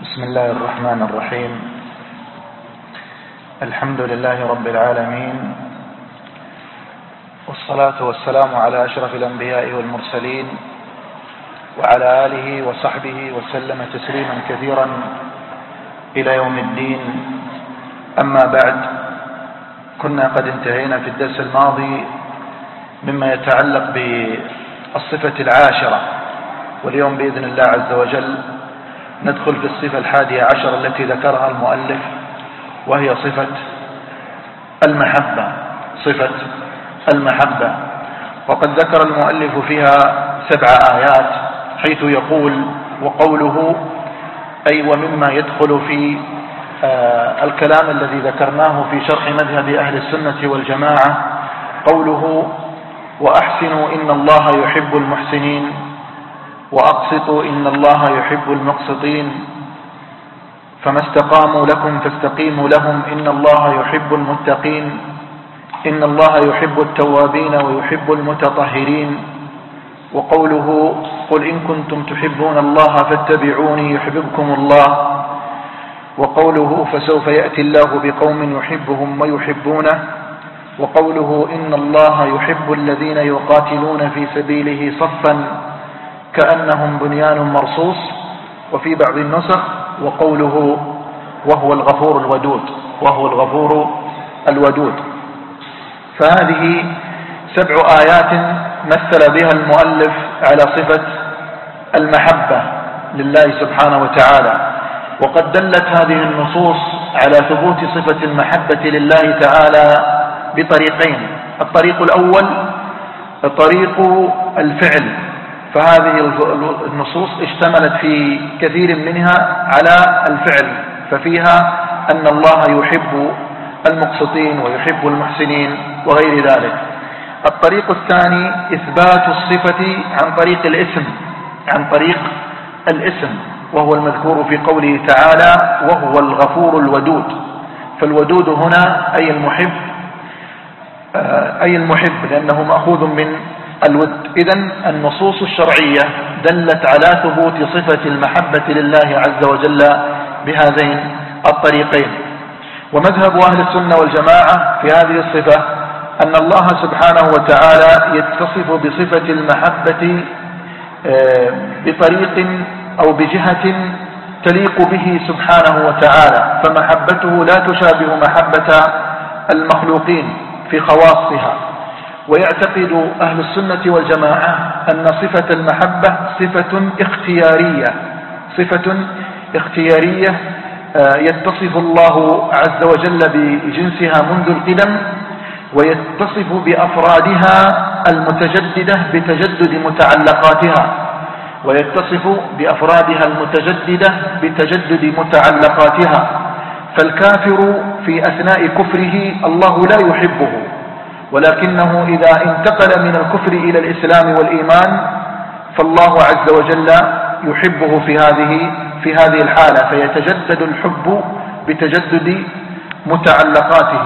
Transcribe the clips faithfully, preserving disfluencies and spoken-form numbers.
بسم الله الرحمن الرحيم. الحمد لله رب العالمين، والصلاة والسلام على أشرف الأنبياء والمرسلين وعلى آله وصحبه وسلم تسليما كثيرا إلى يوم الدين. أما بعد، كنا قد انتهينا في الدرس الماضي مما يتعلق بالصفة العاشرة، واليوم بإذن الله عز وجل ندخل في الصفة الحادية عشر التي ذكرها المؤلف، وهي صفة المحبة. صفة المحبة، وقد ذكر المؤلف فيها سبع آيات، حيث يقول: وقوله، أي ومما يدخل في آه الكلام الذي ذكرناه في شرح مذهب أهل السنة والجماعة، قوله: وأحسنوا إن الله يحب المحسنين، وأقسطوا إن الله يحب المقسطين، فما استقاموا لكم فاستقيموا لهم إن الله يحب المتقين، إن الله يحب التوابين ويحب المتطهرين. وقوله: قل إن كنتم تحبون الله فاتبعوني يحببكم الله. وقوله: فسوف يأتي الله بقوم يحبهم ويحبونه. وقوله: إن الله يحب الذين يقاتلون في سبيله صفا كأنهم بنيان مرصوص. وفي بعض النسخ: وقوله: وهو الغفور الودود، وهو الغفور الودود. فهذه سبع آيات مثل بها المؤلف على صفة المحبة لله سبحانه وتعالى. وقد دلت هذه النصوص على ثبوت صفة المحبة لله تعالى بطريقين: الطريق الأول طريق الفعل، فهذه النصوص اشتملت في كثير منها على الفعل، ففيها أن الله يحب المقسطين ويحب المحسنين وغير ذلك. الطريق الثاني إثبات الصفة عن طريق الاسم، عن طريق الاسم، وهو المذكور في قوله تعالى: وهو الغفور الودود. فالودود هنا أي المحب، أي المحب، لأنه مأخوذ من الود. إذن النصوص الشرعية دلت على ثبوت صفة المحبة لله عز وجل بهذين الطريقين. ومذهب أهل السنة والجماعة في هذه الصفة أن الله سبحانه وتعالى يتصف بصفة المحبة بطريق أو بجهة تليق به سبحانه وتعالى، فمحبته لا تشابه محبة المخلوقين في خواصها. ويعتقد أهل السنة والجماعة أن صفة المحبة صفة اختيارية، صفة اختيارية يتصف الله عز وجل بجنسها منذ القدم، ويتصف بأفرادها المتجددة بتجدد متعلقاتها، ويتصف بأفرادها المتجددة بتجدد متعلقاتها. فالكافر في أثناء كفره الله لا يحبه، ولكنه إذا انتقل من الكفر إلى الإسلام والإيمان فالله عز وجل يحبه في هذه في هذه الحالة، فيتجدد الحب بتجدد متعلقاته.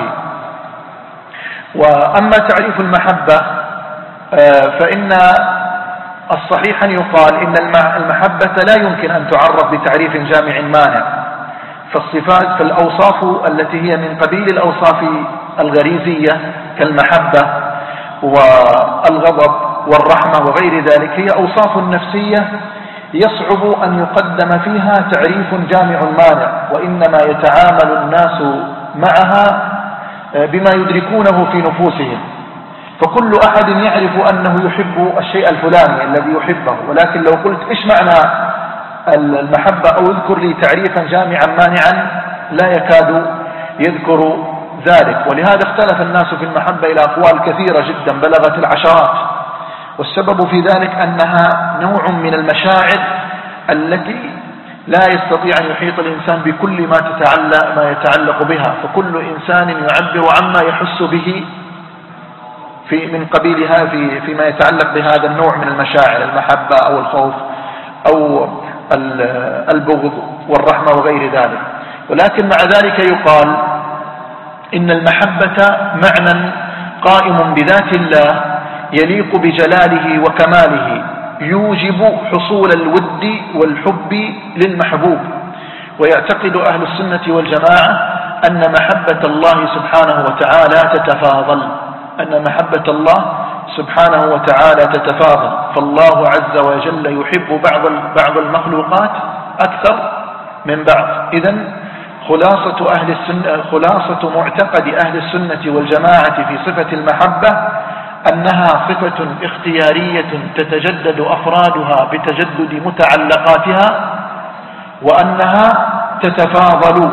وأما تعريف المحبة فإن الصحيح أن يقال إن المحبة لا يمكن أن تعرف بتعريف جامع مانع، فالصفات فالأوصاف التي هي من قبيل الأوصاف الغريزية كالمحبة والغضب والرحمة وغير ذلك هي أوصاف نفسية يصعب أن يقدم فيها تعريف جامع مانع، وإنما يتعامل الناس معها بما يدركونه في نفوسهم. فكل أحد يعرف أنه يحب الشيء الفلاني الذي يحبه، ولكن لو قلت إيش معنى المحبة أو اذكر لي تعريفا جامعا مانعا لا يكاد يذكر ذلك. ولهذا اختلف الناس في المحبة إلى أقوال كثيرة جدا بلغت العشرات، والسبب في ذلك أنها نوع من المشاعر التي لا يستطيع أن يحيط الإنسان بكل ما تتعلق ما يتعلق بها، فكل إنسان يعبر عما يحس به في من قبيلها في فيما يتعلق بهذا النوع من المشاعر، المحبة أو الخوف أو البغض والرحمة وغير ذلك. ولكن مع ذلك يقال إن المحبة معنى قائم بذات الله يليق بجلاله وكماله، يوجب حصول الود والحب للمحبوب. ويعتقد أهل السنة والجماعة أن محبة الله سبحانه وتعالى تتفاضل، أن محبة الله سبحانه وتعالى تتفاضل، فالله عز وجل يحب بعض بعض المخلوقات أكثر من بعض. إذن خلاصة أهل السنة خلاصة معتقد أهل السنة والجماعة في صفة المحبة أنها صفة اختيارية تتجدد أفرادها بتجدد متعلقاتها، وأنها تتفاضل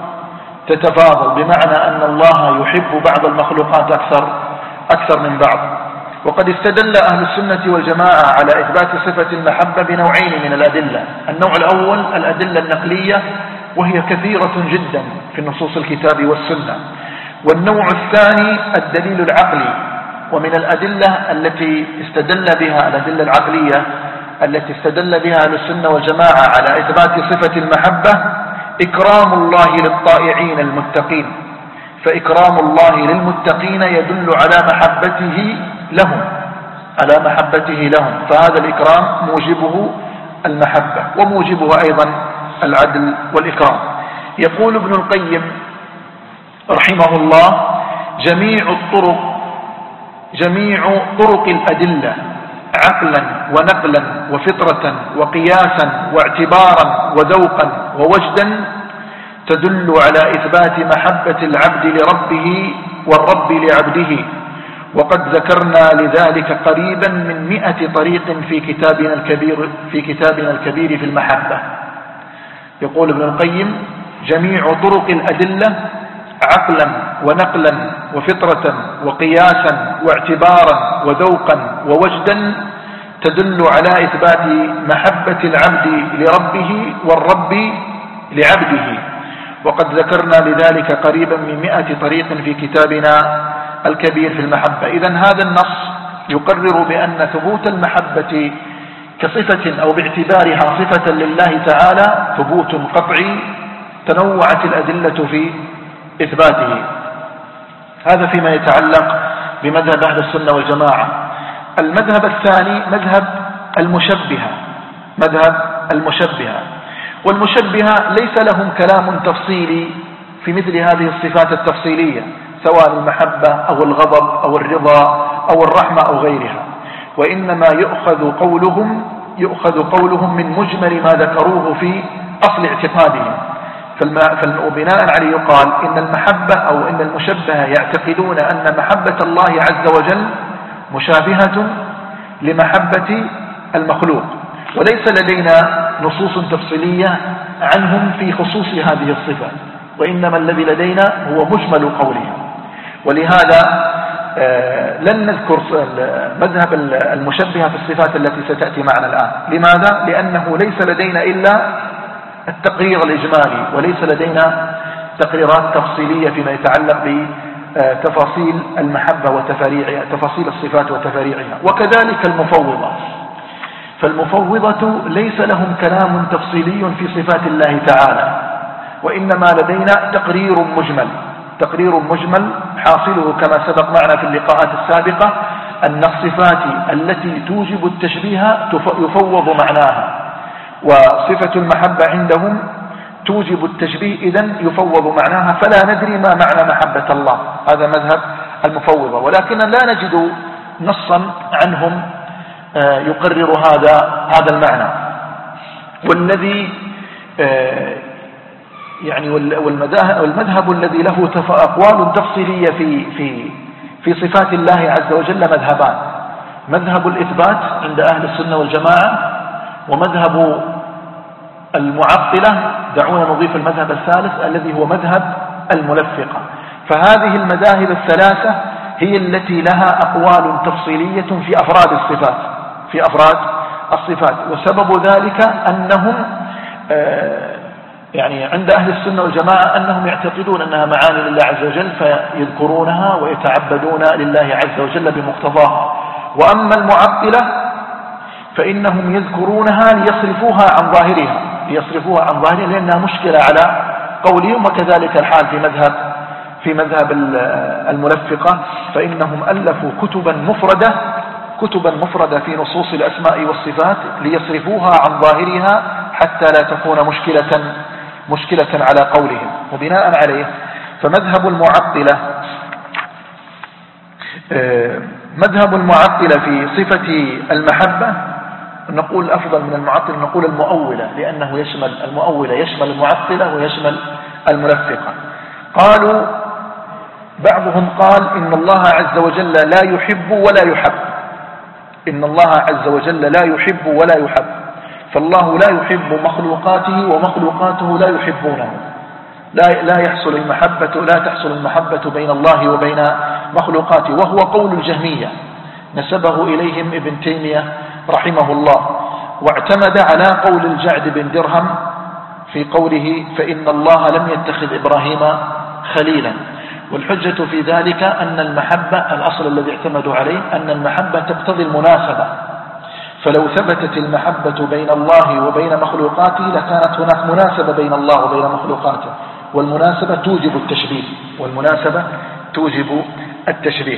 تتفاضل بمعنى أن الله يحب بعض المخلوقات أكثر أكثر من بعض. وقد استدل أهل السنة والجماعة على إثبات صفة المحبة بنوعين من الأدلة. النوع الأول الأدلة النقلية، وهي كثيرة جدا في نصوص الكتاب والسنة. والنوع الثاني الدليل العقلي، ومن الأدلة التي استدل بها الأدلة العقلية التي استدل بها أهل السنة والجماعة على إثبات صفة المحبة إكرام الله للطائعين المتقين، فإكرام الله للمتقين يدل على محبته لهم على محبته لهم فهذا الإكرام موجبه المحبة، وموجبه أيضا العدل والإكرام. يقول ابن القيم رحمه الله: جميع الطرق جميع طرق الأدلة عقلا ونقلا وفطرة وقياسا واعتبارا وذوقا ووجدا تدل على إثبات محبة العبد لربه والرب لعبده، وقد ذكرنا لذلك قريبا من مئة طريق في كتابنا الكبير في كتابنا الكبير في المحبة. يقول ابن القيم: جميع طرق الأدلة عقلا ونقلا وفطرة وقياسا واعتبارا وذوقا ووجدا تدل على إثبات محبة العبد لربه والرب لعبده، وقد ذكرنا لذلك قريبا من مئة طريق في كتابنا الكبير في المحبة. إذن هذا النص يقرر بأن ثبوت المحبة كصفة أو باعتبارها صفة لله تعالى ثبوت قطعي تنوعت الأدلة في إثباته. هذا فيما يتعلق بمذهب أهل السنة والجماعة. المذهب الثاني مذهب المشبهة مذهب المشبهة والمشبهة ليس لهم كلام تفصيلي في مثل هذه الصفات التفصيلية، سواء المحبة أو الغضب أو الرضا أو الرحمة أو غيرها، وإنما يؤخذ قولهم يؤخذ قولهم من مجمل ما ذكروه في أصل اعتقادهم. فبناء عليه يقال إن المحبة أو إن المشبهة يعتقدون أن محبة الله عز وجل مشابهة لمحبة المخلوق، وليس لدينا نصوص تفصيلية عنهم في خصوص هذه الصفة، وإنما الذي لدينا هو مجمل قولهم. ولهذا لن نذكر مذهب المشبهة في الصفات التي ستأتي معنا الآن. لماذا؟ لأنه ليس لدينا إلا التقرير الإجمالي، وليس لدينا تقريرات تفصيلية فيما يتعلق بتفاصيل المحبة وتفاريعها، تفاصيل الصفات وتفاريعها. وكذلك المفوضة، فالمفوضة ليس لهم كلام تفصيلي في صفات الله تعالى، وإنما لدينا تقرير مجمل تقرير مجمل حاصله كما سبق معنا في اللقاءات السابقة أن الصفات التي توجب التشبيه يفوض معناها، وصفة المحبة عندهم توجب التشبيه إذن يفوض معناها، فلا ندري ما معنى محبة الله. هذا مذهب المفوضة، ولكن لا نجد نصا عنهم يقرر هذا هذا المعنى. والذي يعني والمذهب الذي له أقوال تفصيلية في في في صفات الله عز وجل مذهبان: مذهب الإثبات عند أهل السنة والجماعة، ومذهب المعطلة. دعونا نضيف المذهب الثالث الذي هو مذهب الملفقة. فهذه المذاهب الثلاثة هي التي لها أقوال تفصيلية في أفراد الصفات في أفراد الصفات وسبب ذلك أنهم يعني عند أهل السنة والجماعة أنهم يعتقدون أنها معاني لله عز وجل فيذكرونها ويتعبدون لله عز وجل بمقتضاها. وأما المعطلة فإنهم يذكرونها ليصرفوها عن ظاهرها ليصرفوها عن ظاهرها لأنها مشكلة على قولهم. وكذلك الحال في مذهب في مذهب الملفقة، فإنهم ألفوا كتبا مفردة كتبا مفردة في نصوص الأسماء والصفات ليصرفوها عن ظاهرها حتى لا تكون مشكلة مشكلة على قولهم. وبناء عليه فمذهب المعطلة مذهب المعطلة في صفة المحبة، نقول أفضل من المعطلة نقول المؤولة، لأنه يشمل المؤولة يشمل المعطلة ويشمل المنفقة. قالوا بعضهم قال إن الله عز وجل لا يحب ولا يحب، إن الله عز وجل لا يحب ولا يحب، فالله لا يحب مخلوقاته ومخلوقاته لا يحبونه، لا لا يحصل المحبة لا تحصل المحبة بين الله وبين مخلوقاته، وهو قول الجهمية نسبه إليهم ابن تيمية رحمه الله، واعتمد على قول الجعد بن درهم في قوله فإن الله لم يتخذ إبراهيم خليلا. والحجة في ذلك أن المحبة الأصل الذي اعتمدوا عليه أن المحبة تقتضي المناسبة، فلو ثبتت المحبة بين الله وبين مخلوقاته لكانت هناك مناسبة بين الله وبين مخلوقاته، والمناسبة توجب التشبيه والمناسبة توجب التشبيه.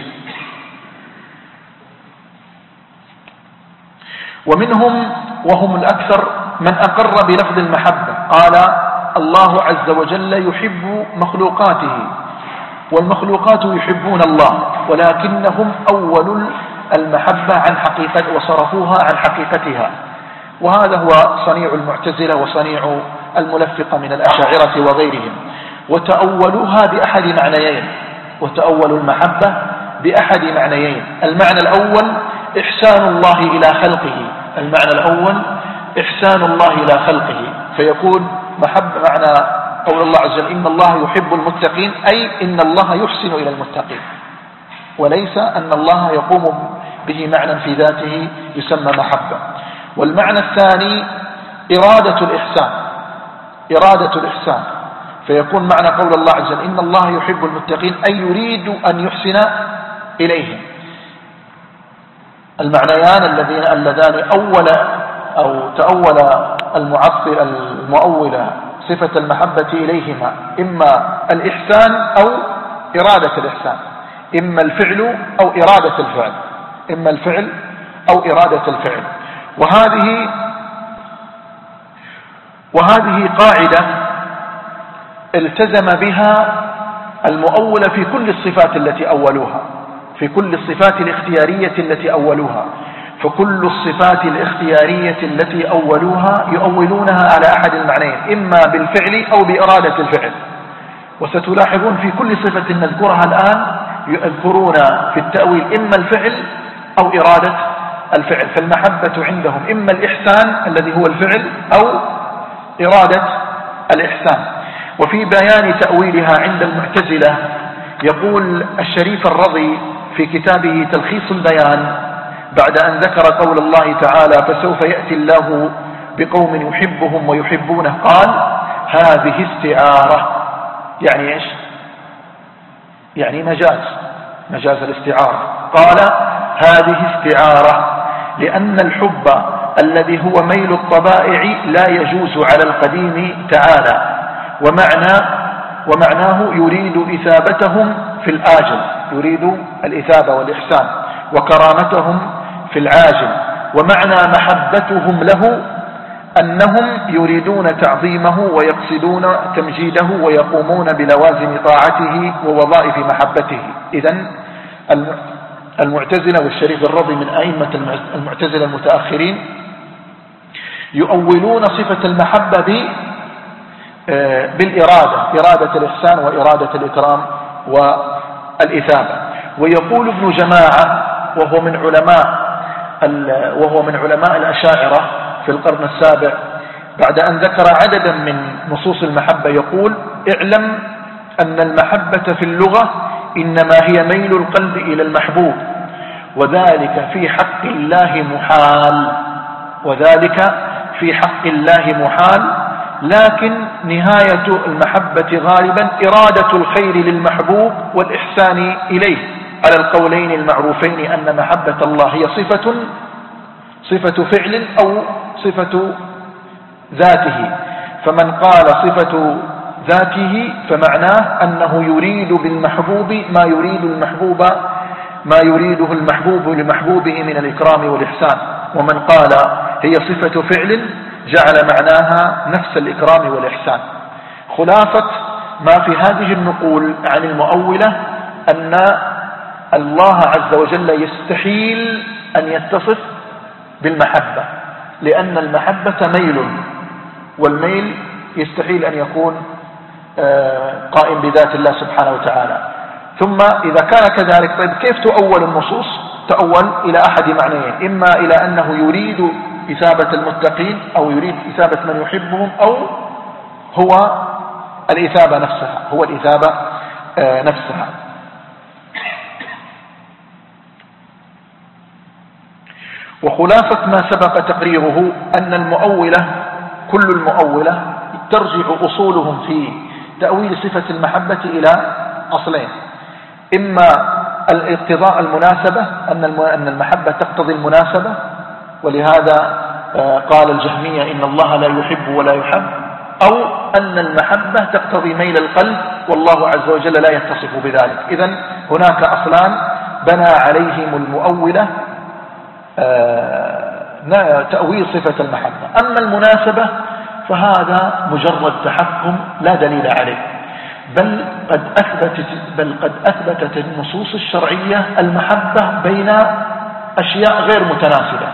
ومنهم وهم الأكثر من أقر بلفظ المحبة، قال الله عز وجل يحب مخلوقاته والمخلوقات يحبون الله، ولكنهم أول المحبة عن حقيقة وصرفوها عن حقيقتها. وهذا هو صنيع المعتزلة وصنيع الملفقة من الأشاعرة وغيرهم، وتأولوها بأحد معنيين، وتأولوا المحبة بأحد معنيين. المعنى الأول إحسان الله إلى خلقه، المعنى الأول إحسان الله إلى خلقه، فيكون محبة معنى قول الله عز وجل إن الله يحب المتقين، أي إن الله يحسن إلى المتقين، وليس أن الله يقوم به معنى في ذاته يسمى محبة. والمعنى الثاني إرادة الإحسان، إرادة الإحسان، فيكون معنى قول الله عز وجل إن الله يحب المتقين أي يريد أن يحسن إليهم. المعنيان الذين اللذان أول أو تأول المعطل المؤولة صفة المحبة إليهما إما الإحسان أو إرادة الإحسان، إما الفعل أو إرادة الفعل، إما الفعل أو إرادة الفعل. وهذه وهذه قاعدة التزم بها المؤولة في كل الصفات التي أولوها، في كل الصفات الاختيارية التي أولوها، فكل الصفات الاختيارية التي أولوها يؤولونها على أحد المعنيين، إما بالفعل أو بإرادة الفعل. وستلاحظون في كل صفة نذكرها الآن يذكرون في التأويل إما الفعل أو إرادة الفعل، فالمحبة عندهم إما الإحسان الذي هو الفعل أو إرادة الإحسان. وفي بيان تأويلها عند المعتزلة يقول الشريف الرضي في كتابه تلخيص البيان بعد أن ذكر قول الله تعالى فسوف يأتي الله بقوم يحبهم ويحبونه، قال هذه استعارة. يعني إيش؟ يعني مجاز، مجاز الاستعارة. قال هذه استعارة لأن الحب الذي هو ميل الطبائع لا يجوز على القديم تعالى، ومعنى ومعناه يريد إثابتهم في الآجل، يريد الإثابة والإحسان، وكرامتهم في العاجل. ومعنى محبتهم له أنهم يريدون تعظيمه ويقصدون تمجيده ويقومون بلوازم طاعته ووظائف محبته. إذن المعتزلة والشريف الرضي من أئمة المعتزلة المتأخرين يؤولون صفة المحبة بالإرادة، إرادة الإحسان وإرادة الإكرام والإثابة. ويقول ابن جماعة وهو من علماء وهو من علماء الأشاعرة في القرن السابع بعد أن ذكر عددا من نصوص المحبة يقول اعلم أن المحبة في اللغة إنما هي ميل القلب إلى المحبوب، وذلك في حق الله محال، وذلك في حق الله محال، لكن نهاية المحبة غالبا إرادة الخير للمحبوب والإحسان إليه، على القولين المعروفين أن محبة الله هي صفة صفة فعل أو صفة ذاته. فمن قال صفة ذاته فمعناه أنه يريد بالمحبوب ما يريد المحبوب ما يريده المحبوب لمحبوبه من الإكرام والإحسان. ومن قال هي صفة فعل جعل معناها نفس الإكرام والإحسان. خلاصة ما في هذه النقول عن المؤولة أن الله عز وجل يستحيل أن يتصف بالمحبة، لأن المحبة ميل، والميل يستحيل أن يكون قائم بذات الله سبحانه وتعالى. ثم إذا كان كذلك، طيب كيف تؤول النصوص؟ تؤول إلى أحد معنيين: إما إلى أنه يريد إثابة المتقين، أو يريد إثابة من يحبهم، أو هو الإثابة نفسها، هو الإثابة نفسها. وخلاصة ما سبق تقريره أن المؤولة، كل المؤولة ترجع أصولهم في تأويل صفة المحبة إلى أصلين: إما الاقتضاء المناسبة، أن المحبة تقتضي المناسبة، ولهذا قال الجهمية إن الله لا يحب ولا يحب، أو أن المحبة تقتضي ميل القلب والله عز وجل لا يتصف بذلك. إذن هناك أصلان بنى عليهم المؤولة تأويل صفة المحبة. أما المناسبة فهذا مجرد تحكم لا دليل عليه، بل قد أثبتت, بل قد أثبتت النصوص الشرعية المحبة بين أشياء غير متناسبة.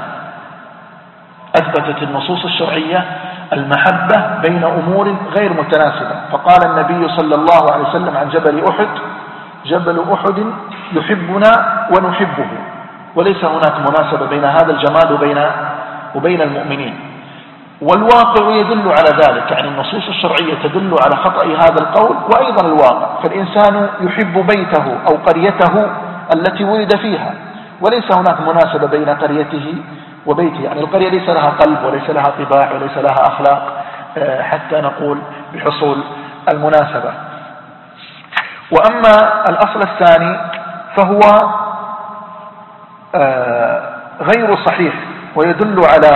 أثبتت النصوص الشرعية المحبة بين أمور غير متناسبة. فقال النبي صلى الله عليه وسلم عن جبل أحد: جبل أحد يحبنا ونحبه. وليس هناك مناسبة بين هذا الجمال وبين, وبين المؤمنين، والواقع يدل على ذلك. يعني النصوص الشرعية تدل على خطأ هذا القول، وأيضا الواقع. فالإنسان يحب بيته أو قريته التي ولد فيها، وليس هناك مناسبة بين قريته وبيته. يعني القرية ليس لها قلب وليس لها طباع وليس لها أخلاق حتى نقول بحصول المناسبة. وأما الأصل الثاني فهو غير صحيح، ويدل على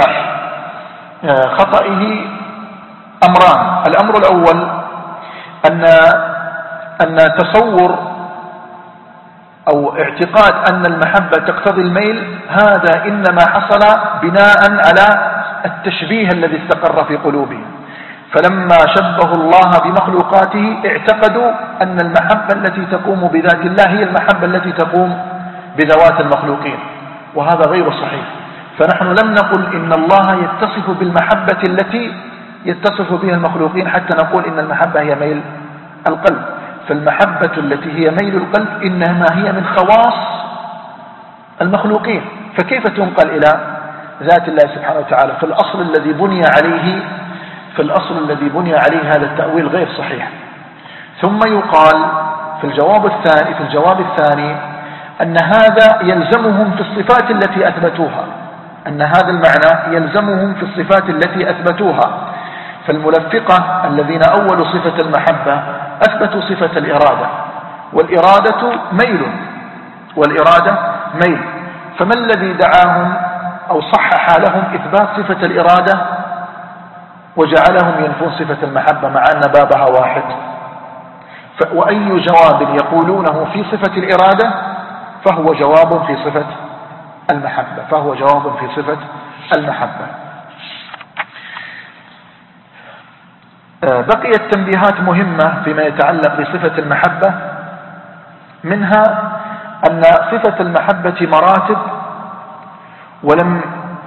خطئه أمران. الأمر الأول أن أن تصور أو اعتقاد أن المحبة تقتضي الميل، هذا إنما حصل بناء على التشبيه الذي استقر في قلوبهم. فلما شبهوا الله بمخلوقاته اعتقدوا أن المحبة التي تقوم بذات الله هي المحبة التي تقوم بذوات المخلوقين، وهذا غير صحيح. فنحن لم نقل إن الله يتصف بالمحبة التي يتصف بها المخلوقين حتى نقول إن المحبة هي ميل القلب. فالمحبة التي هي ميل القلب إنما هي من خواص المخلوقين، فكيف تنقل إلى ذات الله سبحانه وتعالى؟ فالأصل الذي بني عليه فالأصل الذي بني عليه هذا التأويل غير صحيح. ثم يقال في الجواب الثاني في الجواب الثاني أن هذا يلزمهم في الصفات التي أثبتوها، أن هذا المعنى يلزمهم في الصفات التي أثبتوها. فالملفقة الذين أولوا صفة المحبة أثبتوا صفة الإرادة، والإرادة ميل والإرادة ميل فما الذي دعاهم أو صحح لهم إثبات صفة الإرادة وجعلهم ينفون صفة المحبة مع أن بابها واحد؟ وأي جواب يقولونه في صفة الإرادة فهو جواب في صفة المحبة فهو جواب في صفة المحبة. بقيت تنبيهات مهمة فيما يتعلق بصفة المحبة، منها أن صفة المحبة مراتب، ولم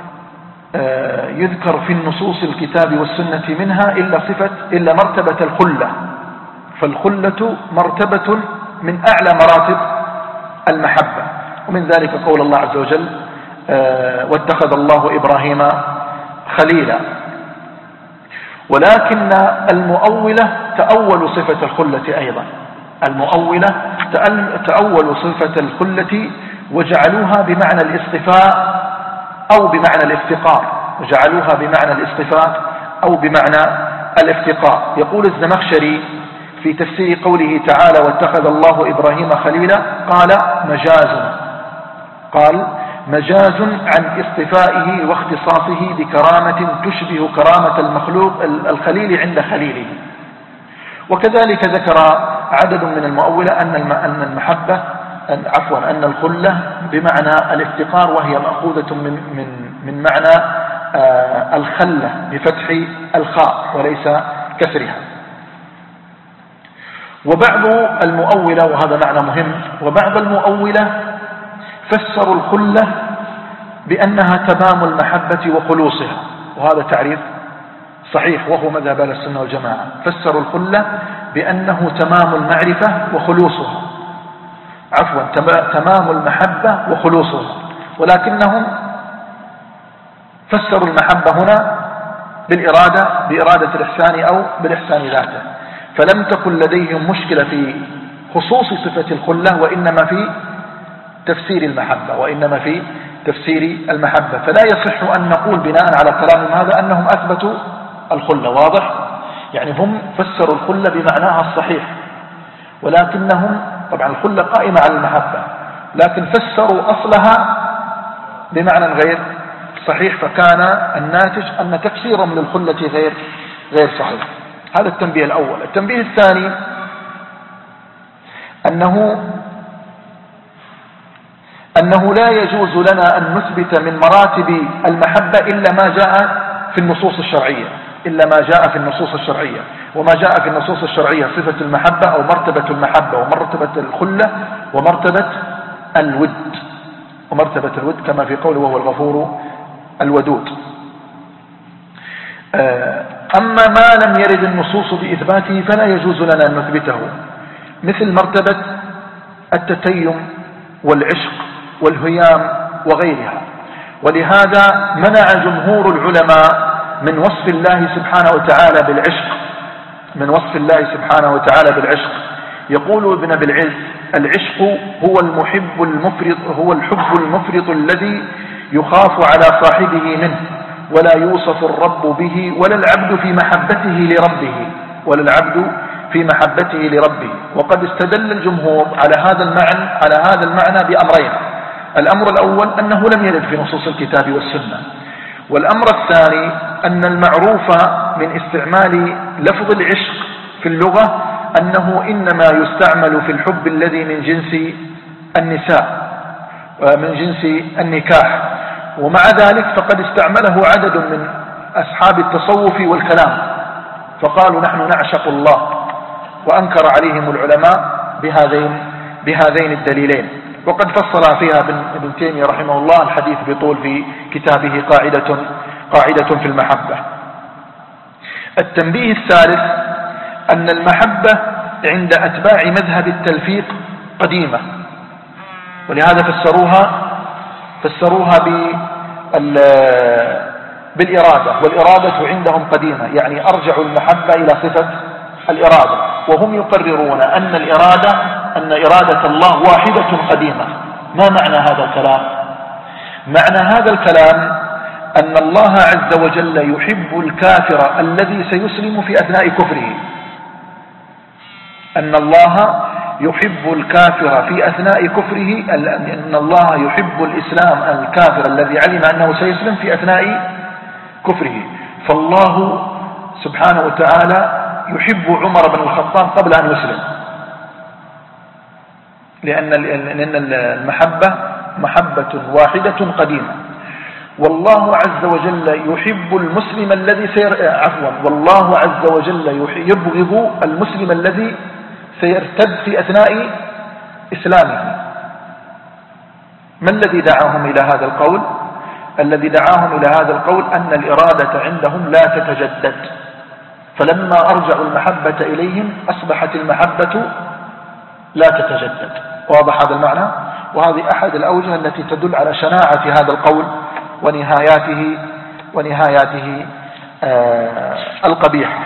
يذكر في النصوص الكتاب والسنة منها إلا صفة إلا مرتبة الخلة. فالخلة مرتبة من أعلى مراتب المحبة، ومن ذلك قول الله عز وجل: واتخذ الله إبراهيم خليلا. ولكن المؤولة تأول صفة الخلة أيضا، المؤولة تأول صفة الخلة وجعلوها بمعنى الاصطفاء أو بمعنى الافتقار وجعلوها بمعنى الاصطفاء أو بمعنى الافتقار. يقول الزمخشري في تفسير قوله تعالى: واتخذ الله إبراهيم خليلا، قال مجاز قال مجاز عن اصطفائه واختصاصه بكرامة تشبه كرامة المخلوق الخليل عند خليله. وكذلك ذكر عدد من المؤولة أن المحبة عفوا أن الخلة بمعنى الافتقار، وهي مأخوذة من من من معنى الخلة بفتح الخاء وليس كسرها. وبعض المؤولة، وهذا معنى مهم، وبعض المؤولة فسروا الخلة بأنها تمام المحبة وخلوصها، وهذا تعريف صحيح وهو مذهب أهل السنة والجماعة. فسروا الخلة بأنه تمام المعرفة وخلوصها، عفوا تمام المحبة وخلوصها، ولكنهم فسروا المحبة هنا بالإرادة، بإرادة الإحسان أو بالإحسان ذاته، فلم تكن لديهم مشكلة في خصوص صفة الخلة، وإنما في تفسير المحبة وإنما في تفسير المحبة. فلا يصح أن نقول بناء على كلامهم هذا أنهم أثبتوا الخلة. واضح؟ يعني هم فسروا الخلة بمعناها الصحيح، ولكنهم طبعا الخلة قائمة على المحبة، لكن فسروا أصلها بمعنى غير صحيح، فكان الناتج أن تفسيرهم للخلة غير غير صحيح. هذا التنبيه الأول. التنبيه الثاني أنه أنه لا يجوز لنا أن نثبت من مراتب المحبة إلا ما جاء في النصوص الشرعية، إلا ما جاء في النصوص الشرعية. وما جاء في النصوص الشرعية صفة المحبة أو مرتبة المحبة ومرتبة الخلة ومرتبة الود، ومرتبة الود كما في قوله وهو الغفور الودود. أما ما لم يرد النصوص بإثباته فلا يجوز لنا أن نثبته، مثل مرتبة التتيم والعشق والهيام وغيرها. ولهذا منع جمهور العلماء من وصف الله سبحانه وتعالى بالعشق، من وصف الله سبحانه وتعالى بالعشق. يقول ابن أبي العز: العشق هو المحب المفرط، هو الحب المفرط الذي يخاف على صاحبه منه، ولا يوصف الرب به ولا العبد في محبته لربه، ولا العبد في محبته لربه. وقد استدل الجمهور على هذا المعنى على هذا المعنى بأمرين: الأمر الأول أنه لم يرد في نصوص الكتاب والسنة، والأمر الثاني أن المعروف من استعمال لفظ العشق في اللغة أنه إنما يستعمل في الحب الذي من جنس النساء ومن جنس النكاح، ومع ذلك فقد استعمله عدد من أصحاب التصوف والكلام، فقالوا نحن نعشق الله، وأنكر عليهم العلماء بهذين بهذين الدليلين. وقد فصل فيها ابن تيمية رحمه الله الحديث بطول في كتابه قاعدة قاعدة في المحبة. التنبيه الثالث أن المحبة عند أتباع مذهب التلفيق قديمة، ولهذا فسروها فسروها بالإرادة، والإرادة عندهم قديمة، يعني أرجعوا المحبة إلى صفة الإرادة، وهم يقررون أن الإرادة أن إرادة الله واحدة قديمة. ما معنى هذا الكلام؟ معنى هذا الكلام أن الله عز وجل يحب الكافر الذي سيسلم في أثناء كفره، أن الله يحب الكافر في أثناء كفره، أن الله يحب الإسلام الكافر الذي علم أنه سيسلم في أثناء كفره. فالله سبحانه وتعالى يحب عمر بن الخطاب قبل أن يسلم، لأن لأن المحبة محبة واحدة قديمة. والله عز وجل يحب المسلم الذي سير عفوا والله عز وجل يبغض المسلم الذي سيرتد في أثناء إسلامه. ما الذي دعاهم إلى هذا القول؟ الذي دعاهم إلى هذا القول أن الإرادة عندهم لا تتجدد، فلما أرجعوا المحبة إليهم أصبحت المحبة لا تتجدد. واضح هذا المعنى؟ وهذه أحد الأوجه التي تدل على شناعة هذا القول ونهاياته ونهاياته آه القبيحة.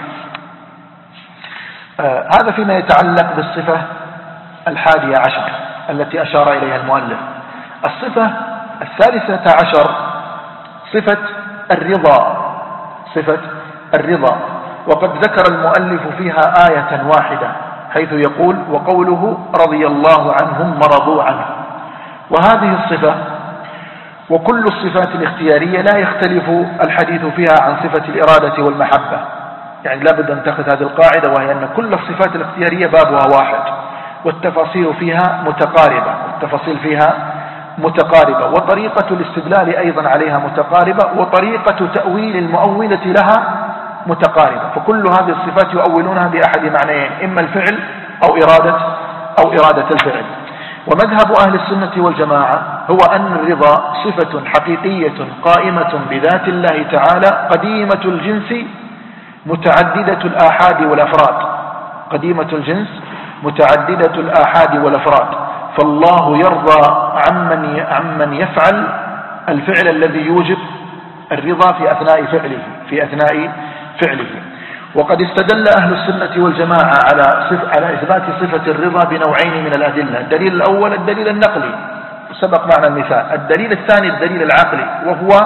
آه هذا فيما يتعلق بالصفة الحادية عشر التي أشار إليها المؤلف. الصفة الثالثة عشر صفة الرضا، صفة الرضا. وقد ذكر المؤلف فيها آية واحدة حيث يقول: وقوله رضي الله عنهم ورضوا عنه. وهذه الصفة وكل الصفات الاختيارية لا يختلف الحديث فيها عن صفة الإرادة والمحبة، يعني لا بد أن تأخذ هذه القاعدة، وهي أن كل الصفات الاختيارية بابها واحد، والتفاصيل فيها متقاربة والتفاصيل فيها متقاربة وطريقة الاستدلال أيضا عليها متقاربة، وطريقة تأويل المؤولة لها متقاربة. فكل هذه الصفات يؤولونها بأحد معنيين: إما الفعل أو إرادة أو إرادة الفعل. ومذهب أهل السنة والجماعة هو أن الرضا صفة حقيقية قائمة بذات الله تعالى قديمة الجنس متعددة الآحاد والأفراد، قديمة الجنس متعددة الآحاد والأفراد. فالله يرضى عمن عمن يفعل الفعل الذي يوجب الرضا في أثناء فعله في أثناء فعله. وقد استدل أهل السنة والجماعة على على إثبات صفة الرضا بنوعين من الأدلة. الدليل الأول الدليل النقلي سبق معنا المثال. الدليل الثاني الدليل العقلي وهو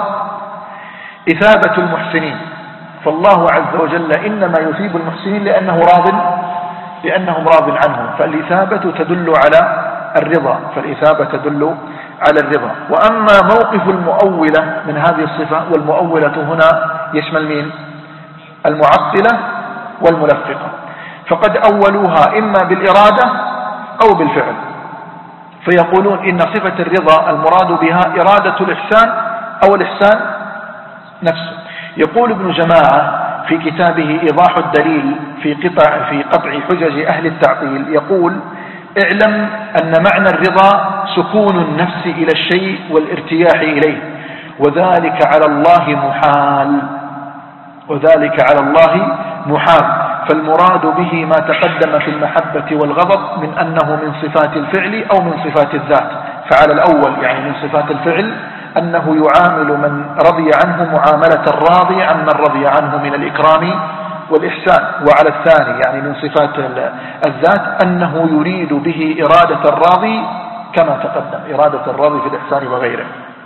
إثابة المحسنين. فالله عز وجل إنما يثيب المحسنين لأنه راض لأنهم راض عنهم، فالإثابة تدل على الرضا فالإثابة تدل على الرضا. وأما موقف المؤولة من هذه الصفة، والمؤولة هنا يشمل مين؟ المعطلة والملفقة، فقد أولوها إما بالإرادة أو بالفعل، فيقولون إن صفة الرضا المراد بها إرادة الإحسان أو الإحسان نفسه. يقول ابن جماعة في كتابه إيضاح الدليل في قطع في قطع حجج أهل التعطيل، يقول: اعلم أن معنى الرضا سكون النفس إلى الشيء والارتياح إليه، وذلك على الله محال وذلك على الله محال فالمراد به ما تقدم في المحبة والغضب من أنه من صفات الفعل أو من صفات الذات. فعلى الأول يعني من صفات الفعل أنه يعامل من رضي عنه معاملة الراضي عن من رضي عنه من الإكرام والإحسان. وعلى الثاني يعني من صفات الذات أنه يريد به إرادة الراضي كما تقدم، إرادة الراضي في الإحسان وغيره.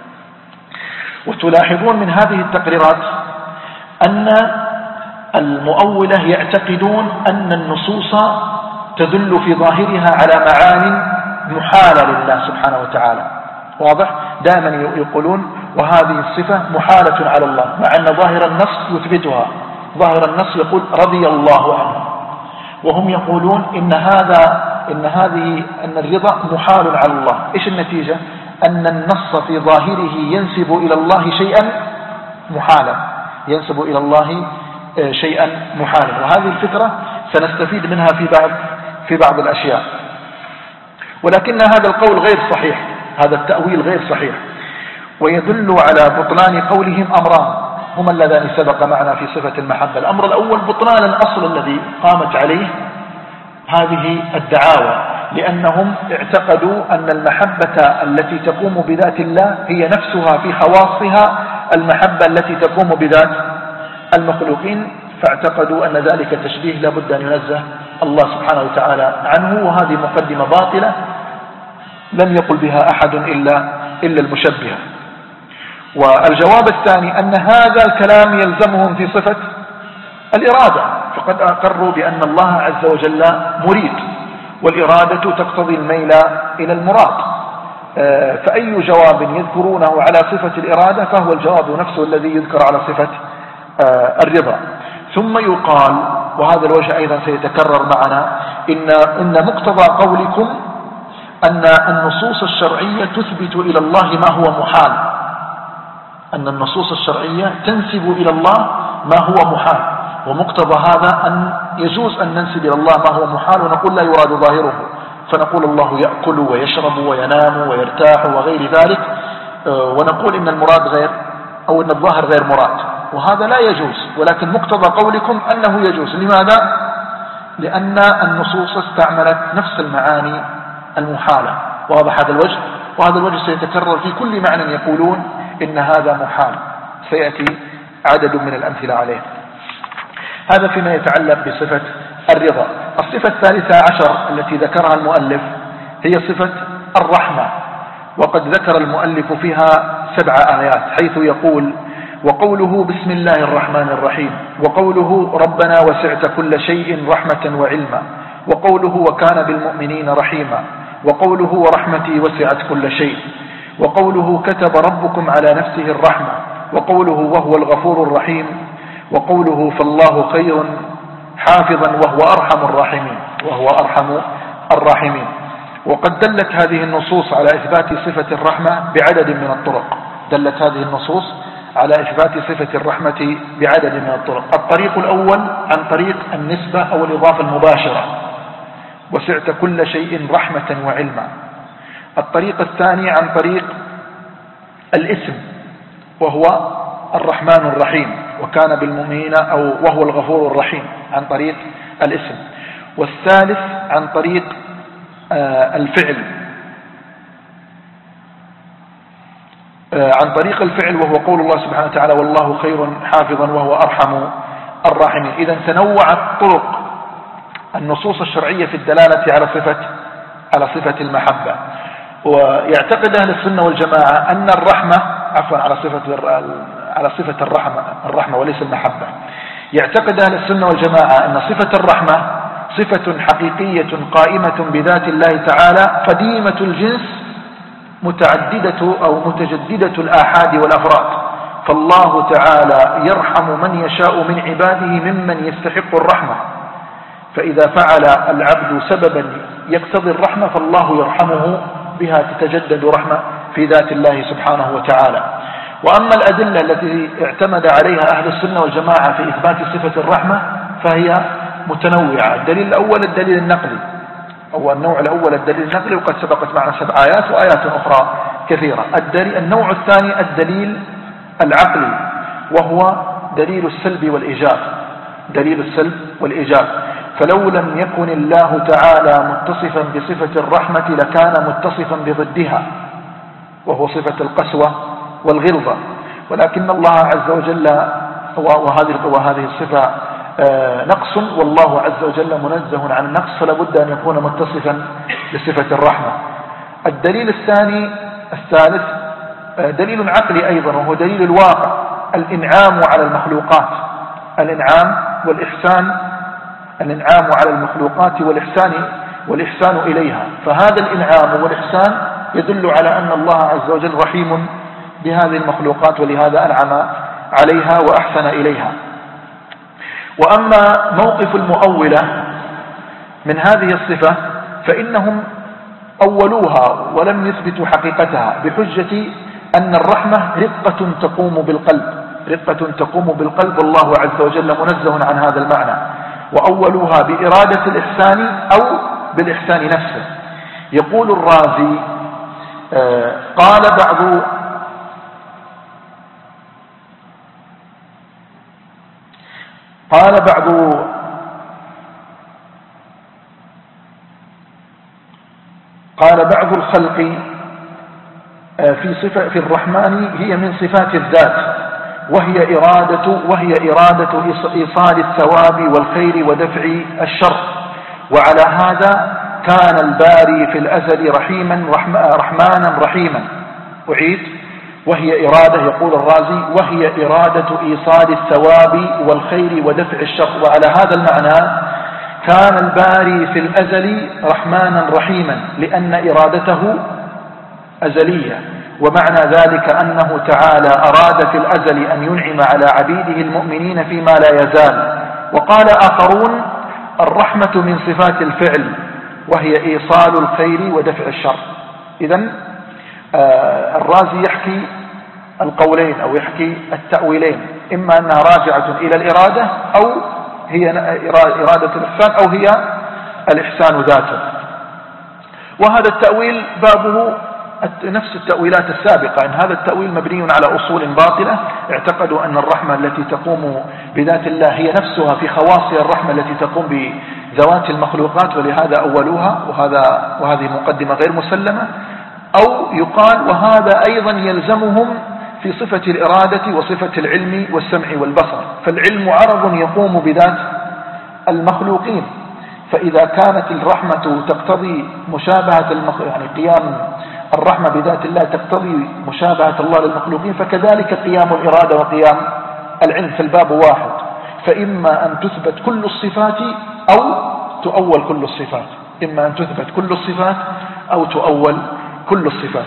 وتلاحظون من هذه التقريرات أن المؤولة يعتقدون أن النصوص تدل في ظاهرها على معان محالة لله سبحانه وتعالى. واضح؟ دائما يقولون وهذه الصفة محالة على الله، مع أن ظاهر النص يثبتها. ظاهر النص يقول رضي الله عنه، وهم يقولون إن هذا إن هذه أن الرضا محال على الله. إيش النتيجة؟ أن النص في ظاهره ينسب إلى الله شيئا محالا ينسب إلى الله شيئا محالا. وهذه الفكرة سنستفيد منها في بعض في بعض الأشياء، ولكن هذا القول غير صحيح، هذا التأويل غير صحيح، ويدل على بطلان قولهم أمران هما اللذان سبق معنا في صفة المحبة. الأمر الأول بطلان الأصل الذي قامت عليه هذه الدعاوى، لأنهم اعتقدوا أن المحبة التي تقوم بذات الله هي نفسها في خواصها المحبة التي تقوم بذات المخلوقين، فاعتقدوا أن ذلك تشبيه لا بد أن ينزه الله سبحانه وتعالى عنه. وهذه مقدمة باطلة لم يقل بها أحد إلا إلا المشبهة. والجواب الثاني أن هذا الكلام يلزمهم في صفة الإرادة، فقد أقروا بأن الله عز وجل مريد، والإرادة تقتضي الميل إلى المراد، فأي جواب يذكرونه على صفة الإرادة فهو الجواب نفسه الذي يذكر على صفة الرضا. ثم يقال، وهذا الوجه أيضا سيتكرر معنا، إن, إن مقتضى قولكم أن النصوص الشرعية تثبت إلى الله ما هو محال، أن النصوص الشرعية تنسب إلى الله ما هو محال، ومقتضى هذا أن يجوز أن ننسب إلى الله ما هو محال ونقول لا يراد ظاهره، فنقول الله يأكل ويشرب وينام ويرتاح وغير ذلك، ونقول إن المراد غير أو إن الظاهر غير مراد، وهذا لا يجوز. ولكن مقتضى قولكم أنه يجوز. لماذا؟ لأن النصوص استعملت نفس المعاني المحالة. واضح هذا الوجه؟ وهذا الوجه سيتكرر في كل معنى يقولون إن هذا محال، سيأتي عدد من الأمثلة عليه. هذا فيما يتعلق بصفة الرضا. الصفة الثالثة عشر التي ذكرها المؤلف هي صفة الرحمة، وقد ذكر المؤلف فيها سبع آيات، حيث يقول: وقوله بسم الله الرحمن الرحيم، وقوله ربنا وسعت كل شيء رحمة وعلما، وقوله وكان بالمؤمنين رحيما، وقوله ورحمتي وسعت كل شيء، وقوله كتب ربكم على نفسه الرحمة، وقوله وهو الغفور الرحيم، وقوله فالله خير حافظا وهو أرحم الراحمين وهو أرحم الراحمين. وقد دلت هذه النصوص على إثبات صفة الرحمة بعدد من الطرق دلت هذه النصوص على إثبات صفة الرحمة بعدد من الطرق. الطريق الأول عن طريق النسبة أو الإضافة المباشرة، وسعت كل شيء رحمة وعلما. الطريق الثاني عن طريق الاسم وهو الرحمن الرحيم، وكان بالمؤمنين أو وهو الغفور الرحيم عن طريق الاسم. والثالث عن طريق الفعل عن طريق الفعل وهو قول الله سبحانه وتعالى والله خير حافظا وهو أرحم الراحمين. إذا تنوعت طرق النصوص الشرعية في الدلالة على صفة على صفة المحبة. ويعتقد أهل السنة والجماعة أن الرحمة عفوا على صفة على صفة الرحمة الرحمة وليس المحبة. يعتقد أهل السنة والجماعة أن صفة الرحمة صفة حقيقية قائمة بذات الله تعالى قديمة الجنس متعددة أو متجددة الآحاد والأفراد، فالله تعالى يرحم من يشاء من عباده ممن يستحق الرحمة، فإذا فعل العبد سببا يقتضي الرحمة فالله يرحمه بها، تتجدد رحمة في ذات الله سبحانه وتعالى. وأما الأدلة التي اعتمد عليها أهل السنة والجماعة في إثبات صفة الرحمة فهي متنوعة. الدليل الأول الدليل النقلي، أو النوع الأول الدليل النقلي، وقد سبقت معنا سبع آيات وآيات أخرى كثيرة. الدليل النوع الثاني الدليل العقلي وهو دليل السلب والإيجاب، دليل السلب والإيجاب. فلو لم يكن الله تعالى متصفا بصفة الرحمة لكان متصفا بضدها وهو صفة القسوة والغلظة، ولكن الله عز وجل وهذه وهذه الصفة نقص، والله عز وجل منزه عن النقص، فلا بد أن يكون متصفا بصفة الرحمة. الدليل الثاني الثالث دليل عقلي أيضا وهو دليل الواقع، الإنعام على المخلوقات، الإنعام والإحسان، الإنعام على المخلوقات والإحسان والإحسان إليها. فهذا الإنعام والإحسان يدل على أن الله عز وجل رحيم بهذه المخلوقات، ولهذا أنعم عليها وأحسن إليها. وأما موقف المؤولة من هذه الصفة فإنهم أولوها ولم يثبتوا حقيقتها بحجة أن الرحمة رقة تقوم بالقلب، رقة تقوم بالقلب، والله عز وجل منزه عن هذا المعنى. وأولوها بإرادة الإحسان أو بالإحسان نفسه. يقول الرازي آه قال بعض قال بعض قال بعض الخلق في صفة في الرحمن هي من صفات الذات، وهي إرادة وهي إرادة إيصال الثواب والخير ودفع الشر. وعلى هذا كان الباري في الأزل رحيما رحمانا رحيما. أعيد: وهي إرادة، يقول الرازي، وهي إرادة إيصال الثواب والخير ودفع الشر. وعلى هذا المعنى كان الباري في الأزل رحمانا رحيما لأن إرادته أزلية، ومعنى ذلك أنه تعالى أراد في الأزل أن ينعم على عبيده المؤمنين فيما لا يزال. وقال آخرون: الرحمة من صفات الفعل وهي إيصال الخير ودفع الشر. إذن آه الرازي يحكي القولين أو يحكي التأويلين، إما أنها راجعة إلى الإرادة أو هي إرادة الإحسان أو هي الإحسان ذاته. وهذا التأويل بابه نفس التأويلات السابقة، إن هذا التأويل مبني على أصول باطلة. اعتقدوا أن الرحمة التي تقوم بذات الله هي نفسها في خواص الرحمة التي تقوم بذوات المخلوقات، ولهذا أولوها، وهذا وهذه مقدمة غير مسلمة. أو يقال وهذا أيضا يلزمهم في صفة الإرادة وصفة العلم والسمع والبصر، فالعلم عرض يقوم بذات المخلوقين، فإذا كانت الرحمة تقتضي مشابهة المخلوق، يعني قيام الرحمة بذات الله تقتضي مشابهة الله للمخلوقين، فكذلك قيام الإرادة وقيام العلم، فالباب واحد. فإما أن تثبت كل الصفات أو تؤول كل الصفات، إما أن تثبت كل الصفات أو تؤول كل الصفات.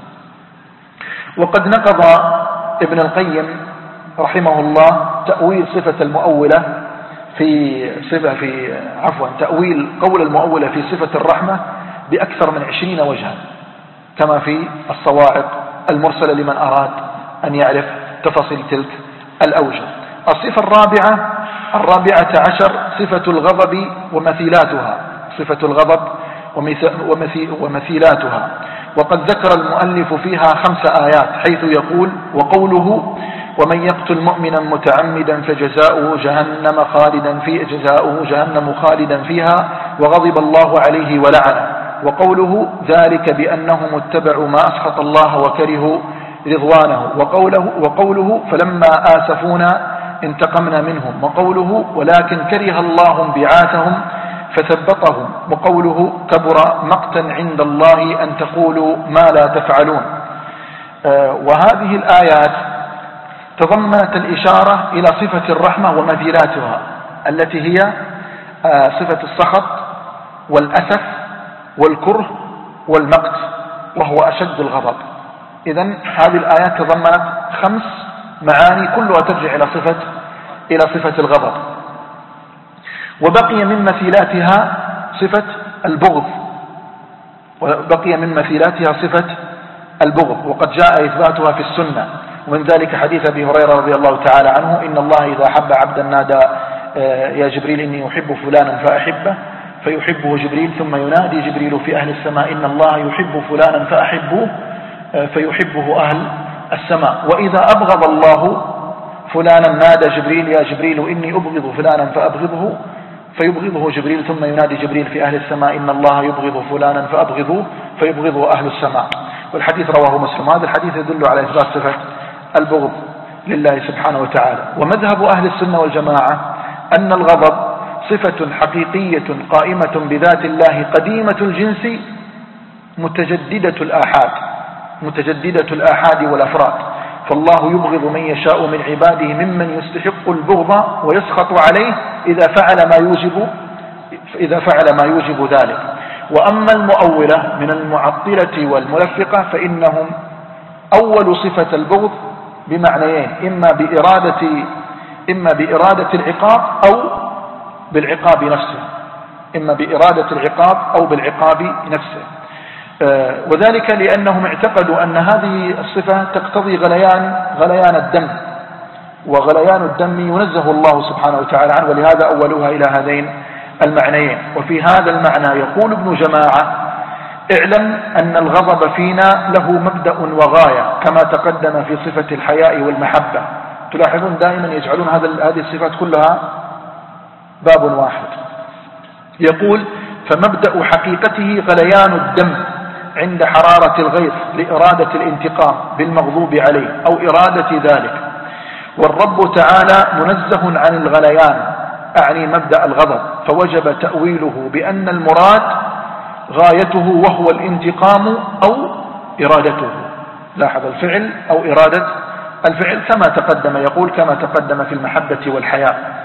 وقد نقض ابن القيم رحمه الله تأويل صفة المؤولة في صفة في عفوا تأويل قول المؤولة في صفة الرحمة بأكثر من عشرين وجها، كما في الصواعق المرسلة لمن أراد أن يعرف تفاصيل تلك الأوجه. الصفة الرابعة الرابعة عشر صفة الغضب ومثيلاتها. صفة الغضب ومثيلاتها. وقد ذكر المؤلف فيها خمس آيات، حيث يقول: وقوله: ومن يقتل مؤمنا متعمدا فجزاؤه جهنم خالدا في جزاؤه جهنم خالدا فيها وغضب الله عليه ولعنه. وقوله: ذلك بأنهم اتبعوا ما أسخط الله وكرهوا رضوانه. وقوله, وقوله: فلما آسفونا انتقمنا منهم. وقوله: ولكن كره الله انبعاثهم فثبطهم. وقوله: كبر مقتا عند الله أن تقولوا ما لا تفعلون. آه وهذه الآيات تضمنت الإشارة إلى صفة الرحمة ومثيلاتها التي هي آه صفة السخط والأسف والكره والمقت، وهو أشد الغضب. إذن هذه الآيات تضمنت خمس معاني كلها ترجع إلى صفة إلى صفة الغضب. وبقي من مثيلاتها صفة البغض وبقي من مثيلاتها صفة البغض وقد جاء إثباتها في السنة، ومن ذلك حديث أبي هريرة رضي الله تعالى عنه: إن الله إذا حب عبدا نادى يا جبريل إني أحب فلانا فأحبه فيحبه جبريل، ثم ينادي جبريل في أهل السماء إن الله يحب فلانا فأحبه فيحبه أهل السماء. وإذا أبغض الله فلانا نادى جبريل يا جبريل إني أبغض فلانا فأبغضه فيبغضه جبريل، ثم ينادي جبريل في أهل السماء إن الله يبغض فلانا فأبغضه فيبغضه أهل السماء. والحديث رواه مسلم. هذا الحديث يدل على إثبات صفة البغض لله سبحانه وتعالى. ومذهب أهل السنة والجماعة أن الغضب صفة حقيقية قائمة بذات الله قديمة الجنس متجددة الآحاد متجددة الآحاد والأفراد، فالله يبغض من يشاء من عباده ممن يستحق البغض ويسخط عليه إذا فعل ما يوجب إذا فعل ما يوجب ذلك. وأما المؤولة من المعطلة والملفقة فإنهم أول صفة البغض بمعنيين: إما بإرادة إما بإرادة العقاب أو بالعقاب نفسه إما بإرادة العقاب أو بالعقاب نفسه. وذلك لأنهم اعتقدوا أن هذه الصفة تقتضي غليان غليان الدم، وغليان الدم ينزه الله سبحانه وتعالى عنه، ولهذا أولوها إلى هذين المعنيين. وفي هذا المعنى يقول ابن جماعة: اعلم أن الغضب فينا له مبدأ وغاية كما تقدم في صفة الحياء والمحبة. تلاحظون دائما يجعلون هذه الصفات كلها باب واحد. يقول: فمبدأ حقيقته غليان الدم عند حرارة الغيظ لإرادة الانتقام بالمغضوب عليه أو إرادة ذلك، والرب تعالى منزه عن الغليان، أعني مبدأ الغضب، فوجب تأويله بأن المراد غايته وهو الانتقام أو إرادته. لاحظ الفعل أو إرادة الفعل كما تقدم، يقول كما تقدم في المحبة والحياء.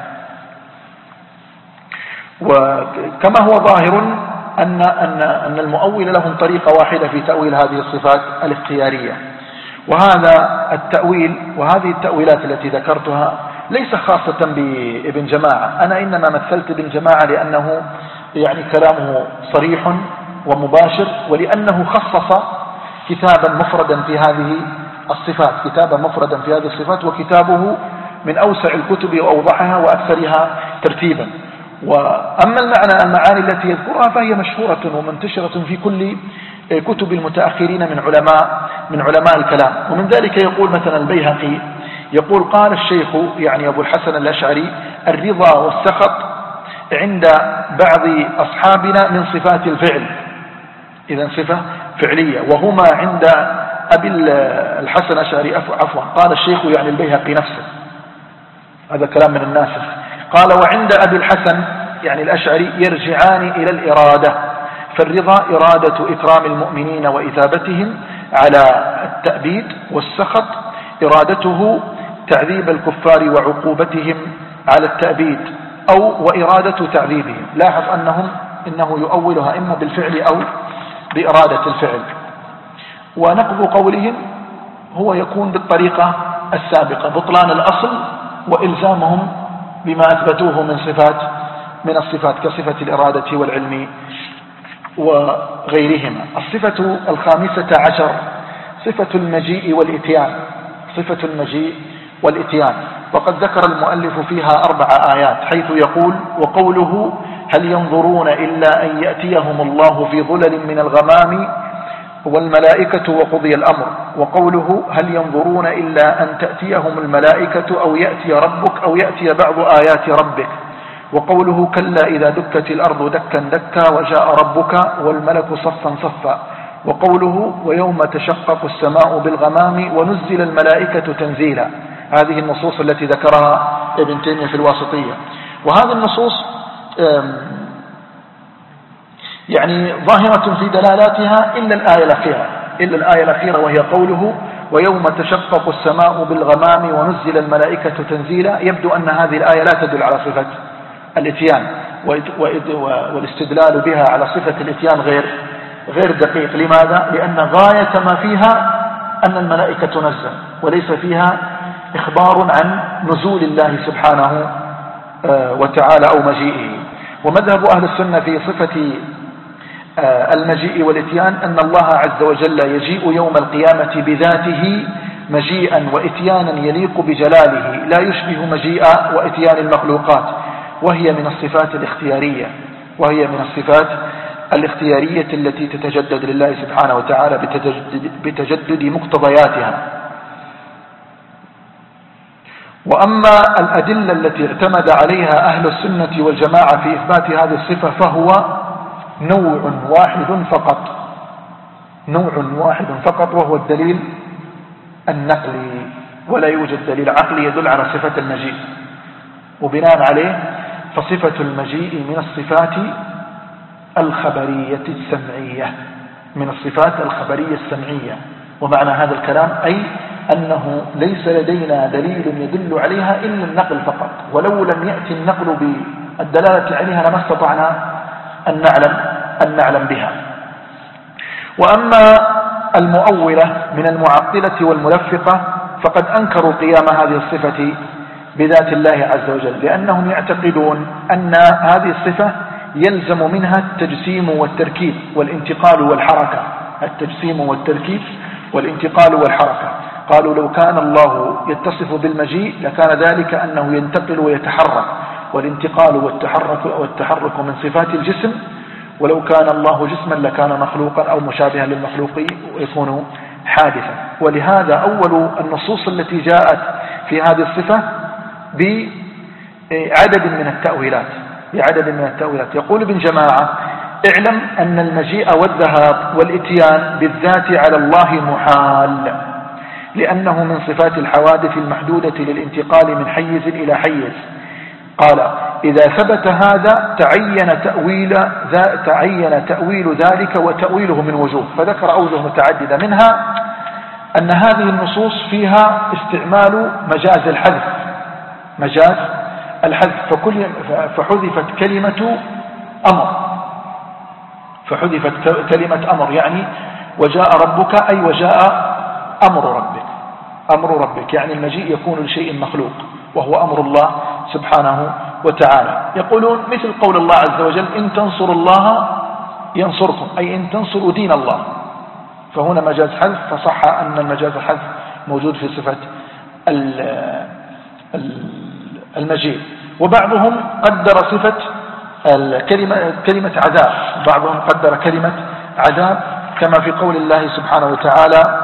وكما هو ظاهر أن, أن, أن المؤول لهم طريقة واحدة في تأويل هذه الصفات الاختيارية، وهذا التأويل وهذه التأويلات التي ذكرتها ليس خاصة بابن جماعة. أنا إنما مثلت ابن جماعة لأنه يعني كلامه صريح ومباشر، ولأنه خصص كتابا مفردا في هذه الصفات كتابا مفردا في هذه الصفات وكتابه من أوسع الكتب وأوضحها وأكثرها ترتيبا. وأما المعنى المعاني التي يذكرها فهي مشهورة ومنتشرة في كل كتب المتأخرين من علماء من علماء الكلام. ومن ذلك يقول مثلا البيهقي يقول: قال الشيخ يعني أبو الحسن الأشعري: الرضا والسخط عند بعض أصحابنا من صفات الفعل، إذن صفة فعلية، وهما عند أبي الحسن الأشعري عفوا قال الشيخ يعني البيهقي نفسه، هذا كلام من الناسخ. قال: وعند أبي الحسن يعني الأشعري يرجعان إلى الإرادة، فالرضا إرادة إكرام المؤمنين وإثابتهم على التأبيد، والسخط إرادته تعذيب الكفار وعقوبتهم على التأبيد أو وإرادة تعذيبهم. لاحظ أنهم إنه يؤولها إما بالفعل أو بإرادة الفعل. ونقض قولهم هو يكون بالطريقة السابقة: بطلان الأصل وإلزامهم بما أثبتوه من صفات من الصفات كصفة الإرادة والعلم وغيرهما. الصفة الخامسة عشر صفة المجيء والإتيان صفة المجيء والإتيان وقد ذكر المؤلف فيها أربع آيات، حيث يقول: وقوله هل ينظرون إلا أن يأتيهم الله في ظلل من الغمام والملائكة وقضي الأمر. وقوله هل ينظرون إلا أن تأتيهم الملائكة أو يأتي ربك أو يأتي بعض آيات ربك. وقوله كلا إذا دكت الأرض دكا دكا وجاء ربك والملك صفا صفا. وقوله ويوم تشقق السماء بالغمام ونزل الملائكة تنزيلا. هذه النصوص التي ذكرها ابن تيمية في الواسطية. وهذه النصوص يعني ظاهرة في دلالاتها إلا الآية الأخيرة إلا الآية الأخيرة وهي قوله ويوم تشقق السماء بالغمام ونزل الملائكة تنزيلا. يبدو أن هذه الآية لا تدل على صفة الإتيان، والاستدلال بها على صفة الإتيان غير غير دقيق. لماذا؟ لأن غاية ما فيها أن الملائكة تنزل، وليس فيها إخبار عن نزول الله سبحانه وتعالى أو مجيئه. ومذهب أهل السنة في صفة المجيء والإتيان أن الله عز وجل يجيء يوم القيامة بذاته مجيئا وإتيانا يليق بجلاله لا يشبه مجيء وإتيان المخلوقات، وهي من الصفات الاختيارية وهي من الصفات الاختيارية التي تتجدد لله سبحانه وتعالى بتجدد, بتجدد مقتضياتها. وأما الأدلة التي اعتمد عليها أهل السنة والجماعة في إثبات هذه الصفة فهو نوع واحد فقط نوع واحد فقط وهو الدليل النقلي، ولا يوجد دليل عقلي يدل على صفة المجيء. وبناء عليه فصفة المجيء من الصفات الخبرية السمعية من الصفات الخبرية السمعية. ومعنى هذا الكلام أي أنه ليس لدينا دليل يدل عليها إلا النقل فقط، ولو لم يأتي النقل بالدلالة عليها لما استطعنا أن نعلم, أن نعلم بها. وأما المؤولة من المعطلة والملفقة فقد أنكروا قيام هذه الصفة بذات الله عز وجل، لأنهم يعتقدون أن هذه الصفة يلزم منها التجسيم والتركيب والانتقال والحركة التجسيم والتركيب والانتقال والحركة. قالوا لو كان الله يتصف بالمجيء لكان ذلك أنه ينتقل ويتحرك، والانتقال والتحرك, والتحرك من صفات الجسم، ولو كان الله جسما لكان مخلوقا أو مشابها للمخلوق ويكون حادثا. ولهذا أول النصوص التي جاءت في هذه الصفة بعدد من التأويلات بعدد من التأويلات يقول ابن جماعة اعلم أن المجيء والذهاب والإتيان بالذات على الله محال، لأنه من صفات الحوادث المحدودة للانتقال من حيز إلى حيز. قال إذا ثبت هذا تعين تأويل, تعين تأويل ذلك وتأويله من وجوه، فذكر أوجه متعددة، منها أن هذه النصوص فيها استعمال مجاز الحذف مجاز الحذف فكل فحذفت كلمة أمر فحذفت كلمة أمر يعني وجاء ربك أي وجاء أمر ربك أمر ربك يعني المجيء يكون لشيء مخلوق وهو أمر الله سبحانه وتعالى. يقولون مثل قول الله عز وجل إن تنصروا الله ينصركم، أي إن تنصروا دين الله، فهنا مجاز حذف، فصح أن المجاز الحذف موجود في صفة المجيء. وبعضهم قدر صفة الكلمة كلمة عذاب بعضهم قدر كلمة عذاب كما في قول الله سبحانه وتعالى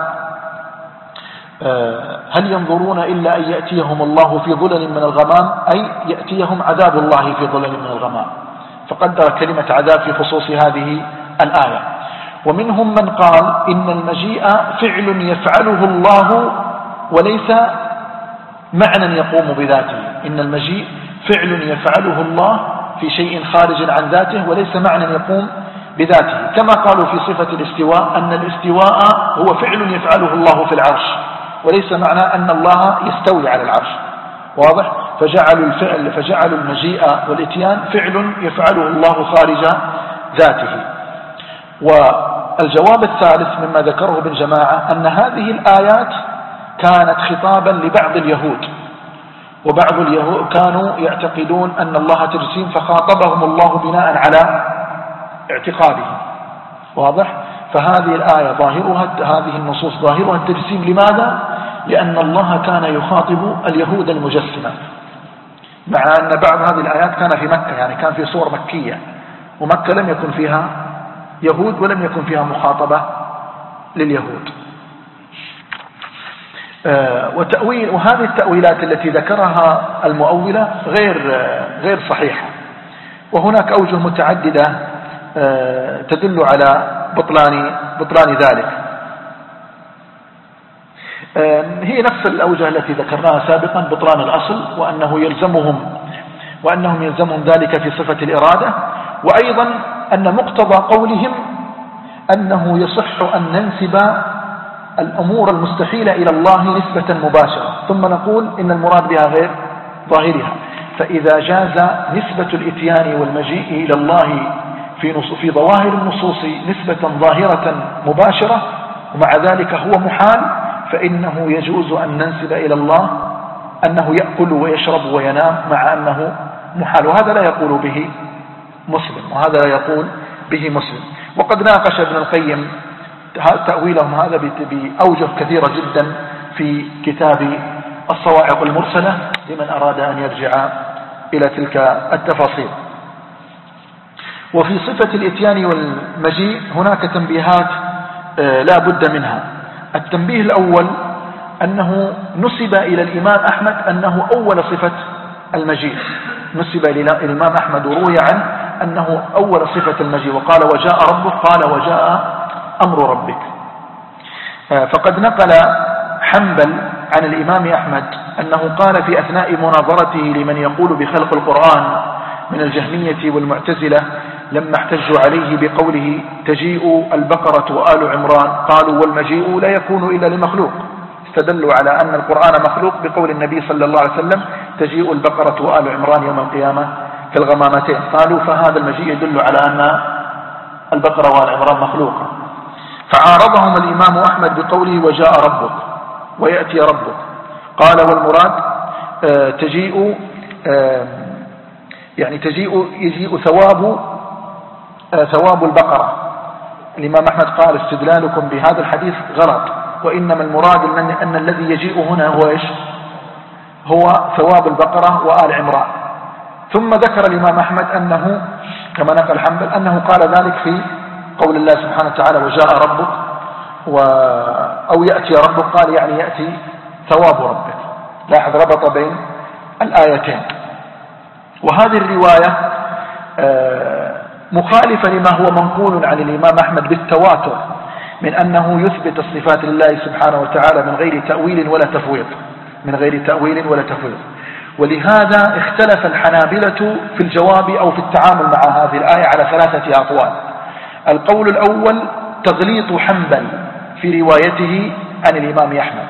هل ينظرون إلا أن يأتيهم الله في ظلل من الغمام، أي يأتيهم عذاب الله في ظلل من الغمام، فقدر كلمة عذاب في خصوص هذه الآية. ومنهم من قال إن المجيء فعل يفعله الله وليس معنى يقوم بذاته، إن المجيء فعل يفعله الله في شيء خارج عن ذاته وليس معنى يقوم بذاته، كما قالوا في صفة الاستواء أن الاستواء هو فعل يفعله الله في العرش وليس معنى أن الله يستوي على العرش. واضح؟ فجعلوا الفعل فجعلوا المجيء والإتيان فعل يفعله الله خارج ذاته. والجواب الثالث مما ذكره ابن جماعة أن هذه الآيات كانت خطابا لبعض اليهود، وبعض اليهود كانوا يعتقدون أن الله تجسيم فخاطبهم الله بناء على اعتقادهم. واضح؟ فهذه الآية ظاهرها هذه النصوص ظاهرها التجسيم. لماذا؟ لأن الله كان يخاطب اليهود المجسمة مع أن بعض هذه الآيات كان في مكة، يعني كان في صور مكية، ومكة لم يكن فيها يهود ولم يكن فيها مخاطبة لليهود. وتأويل وهذه التأويلات التي ذكرها المؤولة غير غير صحيحة، وهناك أوجه متعددة تدل على بطلان بطلان ذلك. هي نفس الأوجه التي ذكرناها سابقا، بطلان الأصل، وأنه يلزمهم وأنهم يلزمهم ذلك في صفة الإرادة، وأيضا أن مقتضى قولهم أنه يصح أن ننسب الأمور المستحيلة إلى الله نسبة مباشرة، ثم نقول إن المراد بها غير ظاهرها. فإذا جاز نسبة الإتيان والمجيء إلى الله في في ظواهر النصوص نسبة ظاهرة مباشرة، ومع ذلك هو محال، فإنه يجوز أن ننسب إلى الله أنه يأكل ويشرب وينام مع أنه محال، وهذا لا يقول به مسلم وهذا لا يقول به مسلم. وقد ناقش ابن القيم تأويلهم هذا بأوجه كثيرة جدا في كتاب الصواعق المرسلة لمن أراد أن يرجع إلى تلك التفاصيل. وفي صفة الإتيان والمجيء هناك تنبيهات لا بد منها. التنبيه الأول أنه نسب إلى الإمام أحمد أنه أول صفة المجيء، نسب إلى الإمام أحمد وروي عنه أنه أول صفة المجيء، وقال وجاء ربك، قال وجاء أمر ربك. فقد نقل حنبل عن الإمام أحمد أنه قال في أثناء مناظرته لمن يقول بخلق القرآن من الجهمية والمعتزلة لما احتجوا عليه بقوله تجيء البقرة وآل عمران، قالوا والمجيء لا يكون إلا لمخلوق، استدلوا على أن القرآن مخلوق بقول النبي صلى الله عليه وسلم تجيء البقرة وآل عمران يوم القيامة كالغمامتين، قالوا فهذا المجيء يدل على أن البقرة وآل عمران مخلوقة. فعارضهم الإمام أحمد بقوله وجاء ربك ويأتي ربك، قال والمراد آه تجيء آه يعني تجيء يجيء ثواب آه ثواب البقرة. الإمام أحمد قال استدلالكم بهذا الحديث غلط، وإنما المراد أن, أن الذي يجيء هنا هو إيش؟ هو ثواب البقرة وآل عمران. ثم ذكر الإمام أحمد أنه كما نقل حنبل أنه قال ذلك في قول الله سبحانه وتعالى وجاء ربك و أو يأتي ربك، قال يعني يأتي ثواب ربك. لاحظ ربط بين الآيتين. وهذه الرواية مخالفة لما هو منقول عن الإمام أحمد بالتواتر من أنه يثبت الصفات لله سبحانه وتعالى من غير تأويل ولا تفويض من غير تأويل ولا تفويض. ولهذا اختلف الحنابلة في الجواب أو في التعامل مع هذه الآية على ثلاثة أقوال. القول الأول تغليط حنبل في روايته عن الإمام أحمد،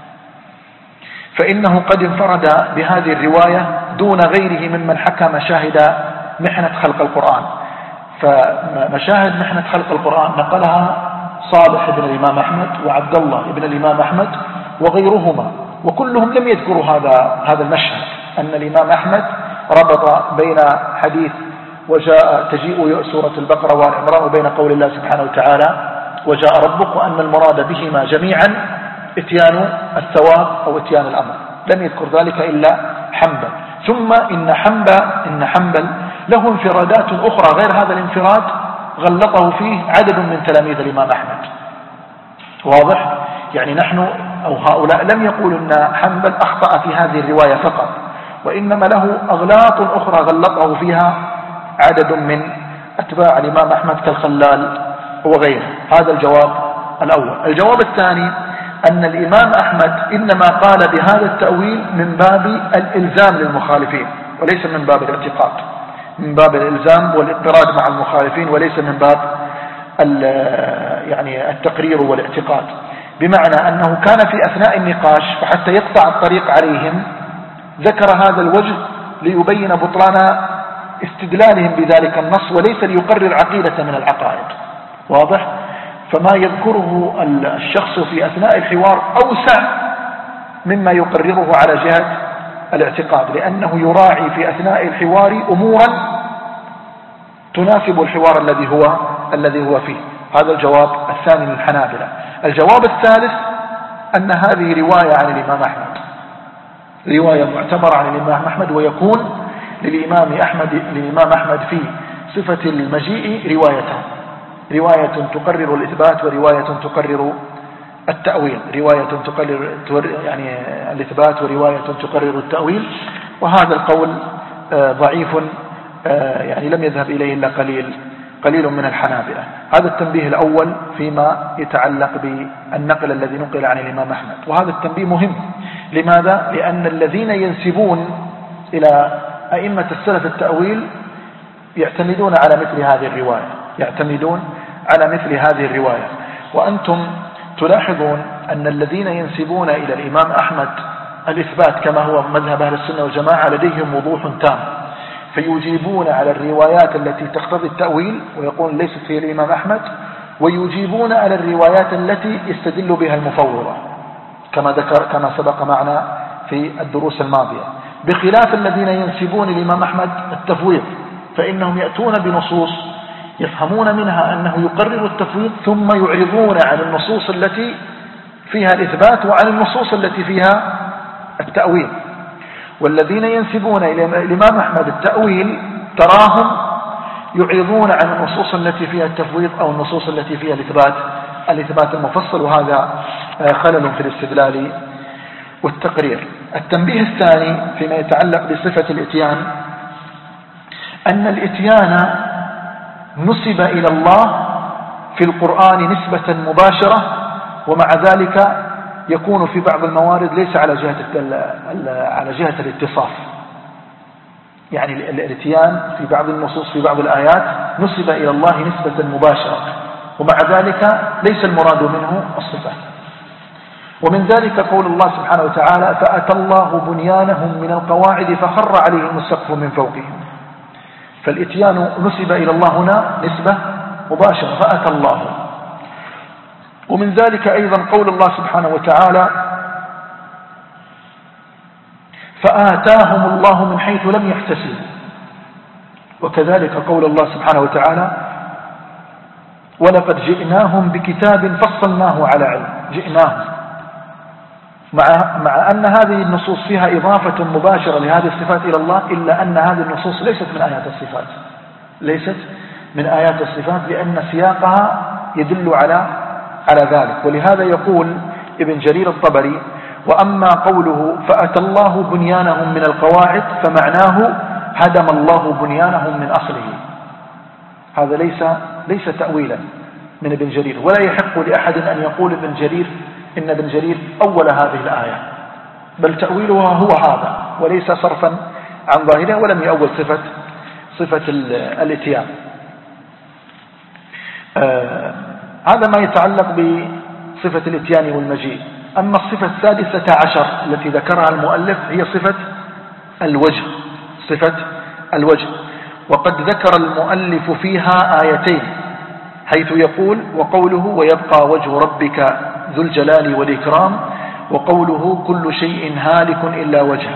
فإنه قد انفرد بهذه الرواية دون غيره ممن حكى مشاهد محنة خلق القرآن. فمشاهد محنة خلق القرآن نقلها صالح بن الإمام أحمد وعبد الله بن الإمام أحمد وغيرهما، وكلهم لم يذكروا هذا هذا المشهد، أن الإمام أحمد ربط بين حديث وجاء تجيء سورة البقرة والعمران وبين قول الله سبحانه وتعالى وجاء ربك، وأن المراد بهما جميعا اتيان الثواب أو اتيان الأمر. لم يذكر ذلك إلا حنبل. ثم إن حنبل إن حنبل له انفرادات أخرى غير هذا الانفراد غلطه فيه عدد من تلاميذ الإمام أحمد. واضح؟ يعني نحن أو هؤلاء لم يقولوا أن حنبل أخطأ في هذه الرواية فقط، وإنما له أغلاط أخرى غلطه فيها عدد من أتباع الإمام أحمد كالخلال وغيره. هذا الجواب الأول. الجواب الثاني أن الإمام أحمد إنما قال بهذا التأويل من باب الإلزام للمخالفين وليس من باب الاعتقاد، من باب الإلزام والاضطراد مع المخالفين وليس من باب يعني التقرير والاعتقاد. بمعنى أنه كان في أثناء النقاش فحتى يقطع الطريق عليهم ذكر هذا الوجه ليبين بطلان استدلالهم بذلك النص وليس ليقرر عقيدة من العقائد. واضح؟ فما يذكره الشخص في أثناء الحوار أوسع مما يقرره على جهة الاعتقاد، لأنه يراعي في أثناء الحوار أمورا تناسب الحوار الذي هو الذي هو فيه. هذا الجواب الثاني للحنابلة. الجواب الثالث أن هذه رواية عن الإمام أحمد، رواية معتبرة عن الإمام أحمد، ويكون للإمام أحمد للإمام أحمد في صفة المجيء روايتان، رواية تقرر الإثبات ورواية تقرر التأويل، رواية تقرر يعني الإثبات ورواية تقرر التأويل. وهذا القول ضعيف يعني لم يذهب إليه إلا قليل قليل من الحنابلة. هذا التنبيه الأول فيما يتعلق بالنقل الذي نقل عن الإمام أحمد. وهذا التنبيه مهم. لماذا؟ لأن الذين ينسبون إلى أئمة السلف التأويل يعتمدون على مثل هذه الرواية يعتمدون على مثل هذه الرواية وأنتم تلاحظون أن الذين ينسبون إلى الإمام أحمد الإثبات كما هو مذهب أهل السنة والجماعة لديهم وضوح تام، فيجيبون على الروايات التي تقتضي التأويل ويقول ليست في الإمام أحمد، ويجيبون على الروايات التي يستدل بها المفوضة كما ذكر كما سبق معنا في الدروس الماضية، بخلاف الذين ينسبون الإمام أحمد التفويض، فإنهم يأتون بنصوص يفهمون منها أنه يقرر التفويض ثم يعرضون عن النصوص التي فيها الإثبات وعن النصوص التي فيها التأويل. والذين ينسبون إلى الإمام أحمد التأويل تراهم يعرضون عن النصوص التي فيها التفويض أو النصوص التي فيها الإثبات الإثبات المفصل، وهذا خلل في الاستدلال والتقرير. التنبيه الثاني فيما يتعلق بصفة الإتيان أن الإتيان نسب إلى الله في القرآن نسبة مباشرة، ومع ذلك يكون في بعض الموارد ليس على جهة على جهة الاتصاف، يعني الاتيان في بعض النصوص في بعض الآيات نسب إلى الله نسبة مباشرة، ومع ذلك ليس المراد منه الصفة. ومن ذلك قول الله سبحانه وتعالى فأتى الله بنيانهم من القواعد فخر عليهم السقف من فوقهم، فالاتيان نسب إلى الله هنا نسبة مباشرة فأتى الله. ومن ذلك أيضا قول الله سبحانه وتعالى فآتاهم الله من حيث لم يحتسبوا، وكذلك قول الله سبحانه وتعالى ولقد جئناهم بكتاب فصلناه على علم، جئناهم مع, مع أن هذه النصوص فيها إضافة مباشرة لهذه الصفات إلى الله، إلا أن هذه النصوص ليست من آيات الصفات ليست من آيات الصفات لأن سياقها يدل على على ذلك. ولهذا يقول ابن جرير الطبري وأما قوله فأتى الله بنيانهم من القواعد فمعناه هدم الله بنيانهم من أصله. هذا ليس ليس تأويلا من ابن جرير، ولا يحق لأحد أن يقول ابن جرير إن ابن جرير أول هذه الآية، بل تأويلها هو هذا وليس صرفا عن ظاهرها، ولم يأول صفة صفة الاتيان. آه هذا ما يتعلق بصفة الاتيان والمجيء. أما الصفة السادسة عشر التي ذكرها المؤلف هي صفة الوجه صفة الوجه وقد ذكر المؤلف فيها آيتين، حيث يقول وقوله ويبقى وجه ربك ذو الجلال والإكرام، وقوله كل شيء هالك إلا وجهه.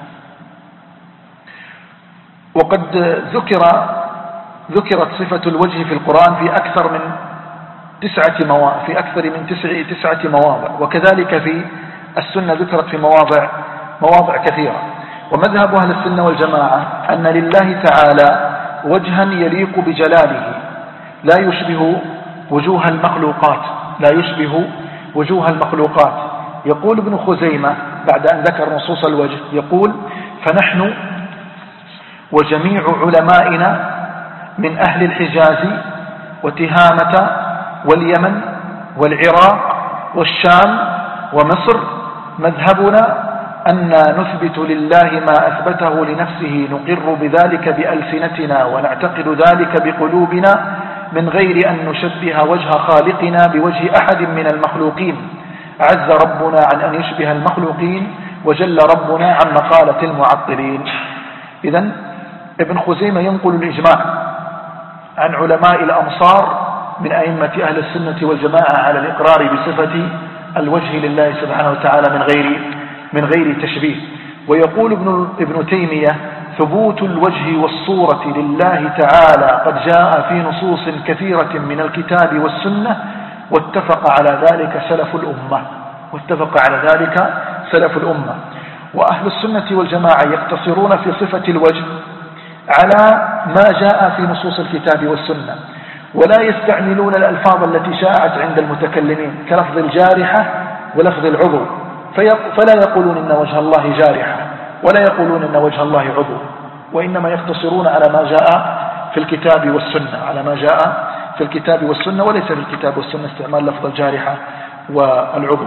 وقد ذكر ذكرت صفة الوجه في القرآن في أكثر من تسعة مواضع في أكثر من تسع تسعة مواضع، وكذلك في السنة ذكرت في مواضع مواضع كثيرة. ومذهب أهل السنة والجماعة أن لله تعالى وجها يليق بجلاله لا يشبه وجوه المخلوقات لا يشبه وجوه المخلوقات. يقول ابن خزيمة بعد أن ذكر نصوص الوجه يقول فنحن وجميع علمائنا من أهل الحجاز وتهامة واليمن والعراق والشام ومصر مذهبنا أن نثبت لله ما أثبته لنفسه نقر بذلك بألسنتنا ونعتقد ذلك بقلوبنا من غير أن نشبه وجه خالقنا بوجه أحد من المخلوقين. عز ربنا عن أن يشبه المخلوقين وجل ربنا عن مقالة المعطلين. إذن ابن خزيمة ينقل الإجماع عن علماء الأمصار من أئمة أهل السنة والجماعة على الإقرار بصفة الوجه لله سبحانه وتعالى من غير من غير تشبيه. ويقول ابن ابن تيمية ثبوت الوجه والصورة لله تعالى قد جاء في نصوص كثيرة من الكتاب والسنة واتفق على ذلك سلف الأمة واتفق على ذلك سلف الأمة. وأهل السنة والجماعة يقتصرون في صفة الوجه على ما جاء في نصوص الكتاب والسنة، ولا يستعملون الألفاظ التي شاءت عند المتكلمين كلفظ الجارحة ولفظ العضو، فلا يقولون إن وجه الله جارحة ولا يقولون إن وجه الله عضو، وإنما يقتصرون على ما جاء في الكتاب والسنة على ما جاء في الكتاب والسنة وليس في الكتاب والسنة استعمال لفظ الجارحة والعضو.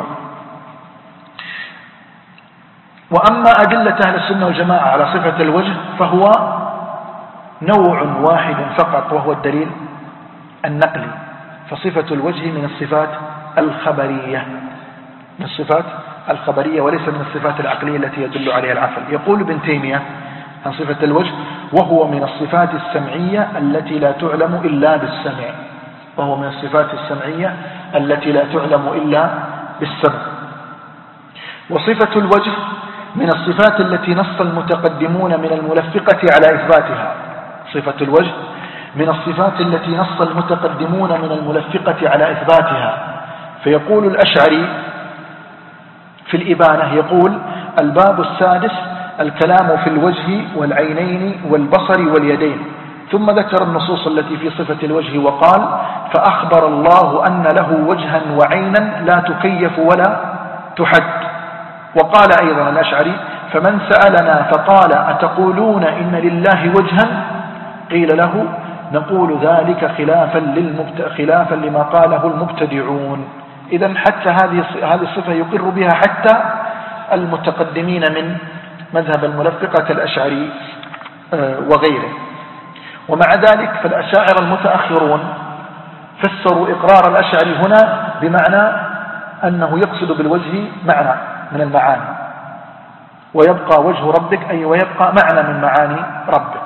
وأما أدلة أهل السنة والجماعة على صفة الوجه فهو نوع واحد فقط، وهو الدليل النقلي. فصفة الوجه من الصفات الخبرية من الصفات الخبرية وليس من الصفات العقلية التي يدل عليها العقل. يقول ابن تيمية عن صفة الوجه: وهو من الصفات السمعية التي لا تعلم إلا بالسمع وهو من الصفات السمعية التي لا تعلم إلا بالسمع. وصفة الوجه من الصفات التي نص المتقدمون من الملفقة على إثباتها صفة الوجه من الصفات التي نص المتقدمون من الملفقة على إثباتها. فيقول الأشعري في الإبانة، يقول: الباب السادس الكلام في الوجه والعينين والبصر واليدين، ثم ذكر النصوص التي في صفة الوجه وقال: فأخبر الله أن له وجها وعينا لا تكيف ولا تحد. وقال أيضا الأشعري: فمن سألنا فقال: أتقولون إن لله وجها؟ قيل له: نقول ذلك خلافا, للمبت... خلافا لما قاله المبتدعون. إذن حتى هذه هذه الصفة يقر بها حتى المتقدمين من مذهب الملفقة كالأشعري وغيره. ومع ذلك فالأشاعرة المتأخرون فسروا إقرار الأشعري هنا بمعنى أنه يقصد بالوجه معنى من المعاني، ويبقى وجه ربك أي ويبقى معنى من معاني ربك.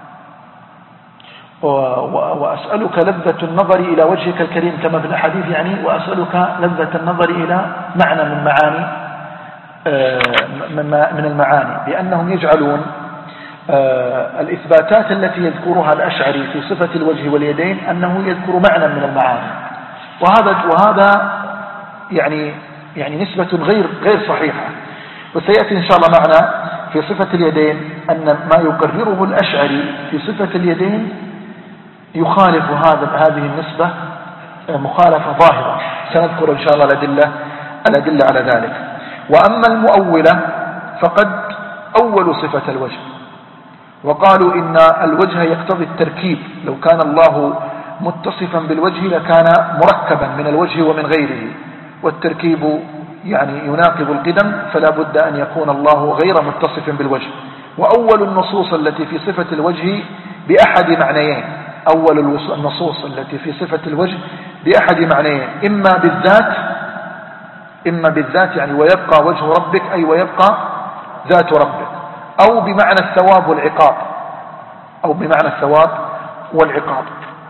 وأسألك لذة النظر إلى وجهك الكريم كما في الأحاديث، يعني وأسألك لذة النظر إلى معنى من معاني من المعاني، لأنهم يجعلون الإثباتات التي يذكرها الأشعري في صفة الوجه واليدين أنه يذكر معنى من المعاني، وهذا وهذا يعني يعني نسبة غير غير صحيحة. وسيأتي إن شاء الله معنا في صفة اليدين أن ما يقرره الأشعري في صفة اليدين يخالف هذا هذه النسبة مخالفة ظاهرة، سنذكر إن شاء الله الأدلة الأدلة على ذلك. وأما المؤولة فقد أولوا صفة الوجه وقالوا إن الوجه يقتضي التركيب، لو كان الله متصفا بالوجه لكان مركبا من الوجه ومن غيره، والتركيب يعني يناقض القدم، فلا بد أن يكون الله غير متصف بالوجه. وأول النصوص التي في صفة الوجه بأحد معنيين، أول النصوص التي في صفة الوجه بأحد معنيين، إما بالذات إما بالذات يعني ويبقى وجه ربك أي ويبقى ذات ربك، أو بمعنى الثواب والعقاب أو بمعنى الثواب والعقاب.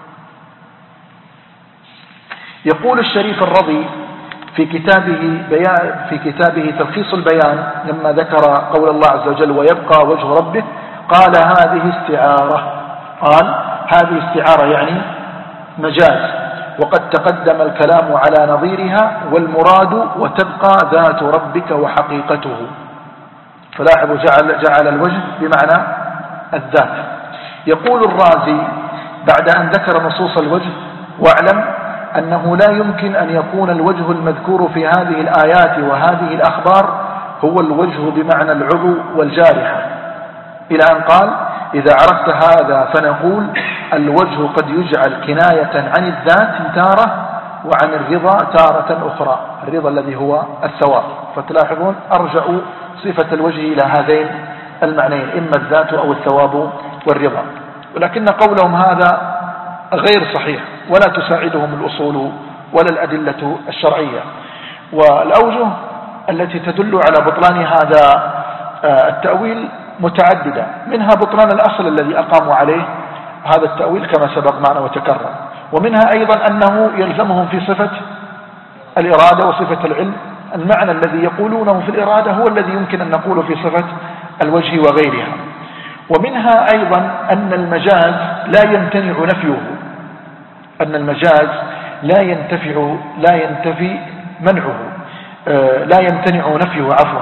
يقول الشريف الرضي في كتابه بيان في كتابه تلخيص البيان لما ذكر قول الله عز وجل ويبقى وجه ربك، قال: هذه استعارة قال هذه استعارة يعني مجاز، وقد تقدم الكلام على نظيرها، والمراد وتبقى ذات ربك وحقيقته. فلاحظوا جعل, جعل الوجه بمعنى الذات. يقول الرازي بعد أن ذكر نصوص الوجه: واعلم أنه لا يمكن أن يكون الوجه المذكور في هذه الآيات وهذه الأخبار هو الوجه بمعنى العضو والجارحة، إلى أن قال: إذا عرفت هذا فنقول الوجه قد يجعل كناية عن الذات تارة وعن الرضا تارة أخرى، الرضا الذي هو الثواب. فتلاحظون أرجعوا صفة الوجه إلى هذين المعنيين، إما الذات أو الثواب والرضا. ولكن قولهم هذا غير صحيح ولا تساعدهم الأصول ولا الأدلة الشرعية. والأوجه التي تدل على بطلان هذا التأويل متعددة، منها بطلان الأصل الذي أقاموا عليه هذا التأويل كما سبق معنا وتكرر، ومنها أيضا أنه يلزمهم في صفة الإرادة وصفة العلم المعنى الذي يقولونه في الإرادة هو الذي يمكن أن نقوله في صفة الوجه وغيرها. ومنها أيضا أن المجاز لا يمتنع نفيه، أن المجاز لا ينتفع لا ينتفي منعه لا يمتنع نفيه عفوا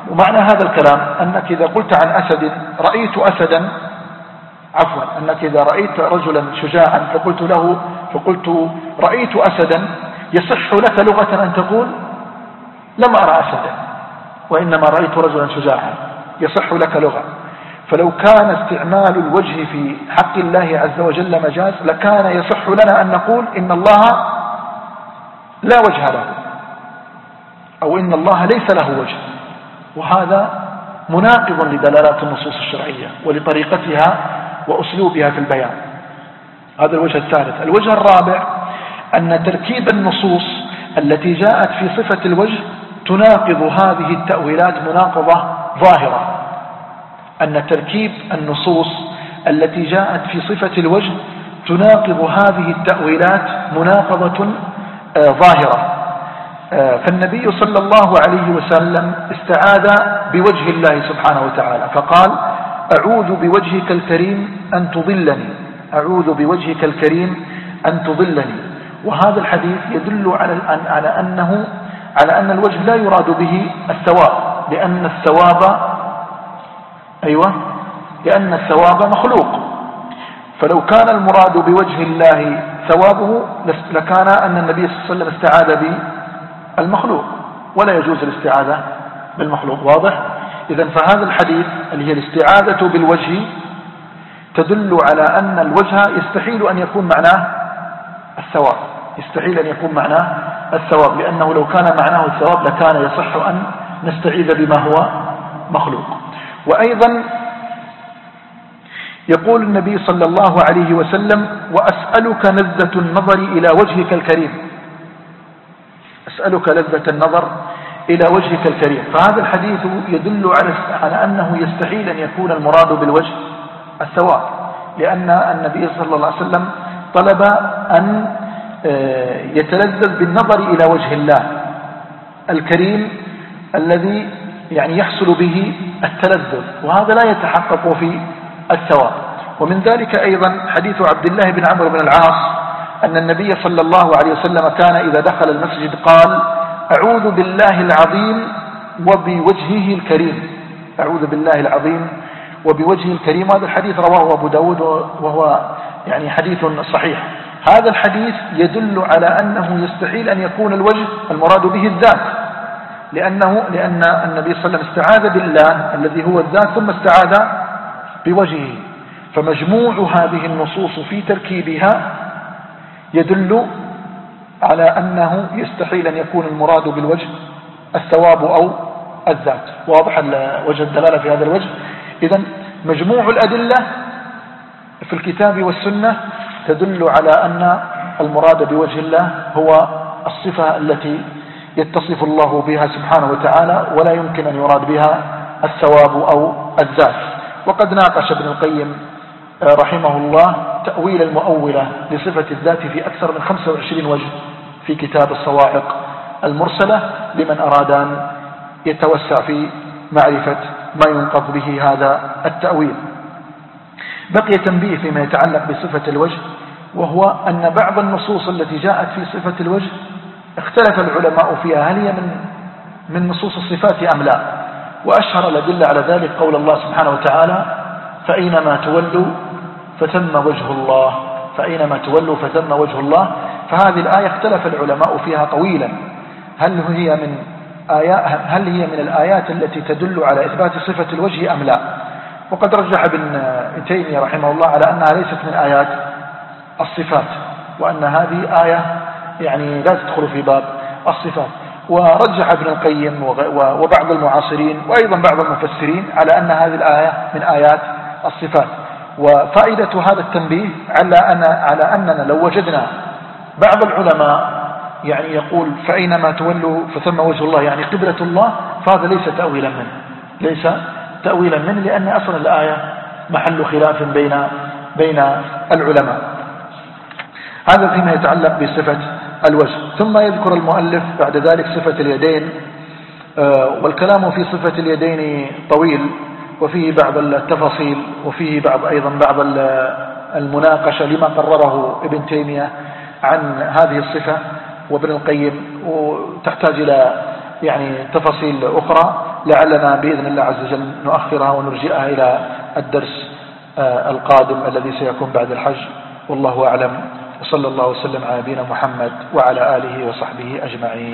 ومعنى هذا الكلام أنك إذا قلت عن أسد رأيت أسدا، عفوا أنك إذا رأيت رجلا شجاعا فقلت له فقلت رأيت أسدا، يصح لك لغة أن تقول لم أرى أسدا وإنما رأيت رجلا شجاعا، يصح لك لغة. فلو كان استعمال الوجه في حق الله عز وجل مجاز لكان يصح لنا أن نقول إن الله لا وجه له، أو إن الله ليس له وجه، وهذا مناقض لدلالات النصوص الشرعية ولطريقتها وأسلوبها في البيان. هذا الوجه الثالث. الوجه الرابع أن تركيب النصوص التي جاءت في صفة الوجه تناقض هذه التأويلات مناقضة ظاهرة، أن تركيب النصوص التي جاءت في صفة الوجه تناقض هذه التأويلات مناقضة ظاهرة. فالنبي صلى الله عليه وسلم استعاذ بوجه الله سبحانه وتعالى فقال أعوذ بوجهك الكريم أن تضلني، أعوذ بوجهك الكريم أن تضلني. وهذا الحديث يدل على على أنه على أن الوجه لا يراد به الثواب، لأن الثواب أيوة لأن الثواب مخلوق. فلو كان المراد بوجه الله ثوابه لكان أن النبي صلى الله عليه وسلم استعاذ بالمخلوق، ولا يجوز الاستعاذة بالمخلوق. واضح؟ إذن فهذا الحديث اللي هي الاستعاذة بالوجه تدل على أن الوجه يستحيل أن يكون معناه الثواب، يستحيل أن يكون معناه الثواب، لأنه لو كان معناه الثواب لكان يصح أن نستعيذ بما هو مخلوق. وأيضا يقول النبي صلى الله عليه وسلم وأسألك لذة النظر إلى وجهك الكريم، أسألك لذة النظر إلى وجهك الكريم. فهذا الحديث يدل على أنه يستحيل أن يكون المراد بالوجه الثواب، لأن النبي صلى الله عليه وسلم طلب أن يتلذذ بالنظر إلى وجه الله الكريم الذي يعني يحصل به التلذذ، وهذا لا يتحقق في الثواب. ومن ذلك أيضا حديث عبد الله بن عمرو بن العاص أن النبي صلى الله عليه وسلم كان إذا دخل المسجد قال أعوذ بالله العظيم وبوجهه الكريم، أعوذ بالله العظيم وبوجهه الكريم. هذا الحديث رواه أبو داود وهو يعني حديث صحيح. هذا الحديث يدل على أنه يستحيل أن يكون الوجه المراد به الذات، لأنه لأن النبي صلى الله عليه وسلم استعاذ بالله الذي هو الذات ثم استعاذ بوجهه. فمجموع هذه النصوص في تركيبها يدل على أنه يستحيل أن يكون المراد بالوجه الثواب أو الذات. واضح وجه الدلالة في هذا الوجه؟ إذن مجموع الأدلة في الكتاب والسنة تدل على أن المراد بوجه الله هو الصفة التي يتصف الله بها سبحانه وتعالى، ولا يمكن أن يراد بها الثواب أو الذات. وقد ناقش ابن القيم رحمه الله تأويل المؤولة لصفة الذات في أكثر من خمسة وعشرين وجه في كتاب الصواعق المرسلة لمن أراد أن يتوسع في معرفة ما ينقض به هذا التأويل. بقي تنبيه فيما يتعلق بصفة الوجه، وهو أن بعض النصوص التي جاءت في صفة الوجه اختلف العلماء فيها هل هي من من نصوص الصفات أم لا. وأشهر الأدلة على ذلك قول الله سبحانه وتعالى فأينما تولوا فثم وجه الله، فأينما تولوا فثم وجه الله. فهذه الآية اختلف العلماء فيها طويلا، هل هي من آيات هل هي من الآيات التي تدل على إثبات صفة الوجه أم لا. وقد رجح ابن تيمية رحمه الله على أنها ليست من آيات الصفات، وأن هذه آية يعني لا تدخل في باب الصفات. ورجح ابن القيم وبعض المعاصرين وأيضا بعض المفسرين على أن هذه الآية من آيات الصفات. وفائدة هذا التنبيه على أن على أننا لو وجدنا بعض العلماء يعني يقول فأينما تولوا فثم وجه الله يعني قبلة الله، فهذا ليس تأويلا منه، ليس تأويلا منه، لأن أصلا الآية محل خلاف بين بين العلماء. هذا فيما يتعلق بصفة الوجه. ثم يذكر المؤلف بعد ذلك صفة اليدين، والكلام في صفة اليدين طويل وفيه بعض التفاصيل وفيه بعض أيضا بعض المناقشة لما قرره ابن تيمية عن هذه الصفة وابن القيم، وتحتاج إلى يعني تفاصيل أخرى. لعلنا بإذن الله عز وجل نؤخرها ونرجئها إلى الدرس القادم الذي سيكون بعد الحج، والله أعلم. وصلى الله وسلم على نبينا محمد وعلى آله وصحبه أجمعين.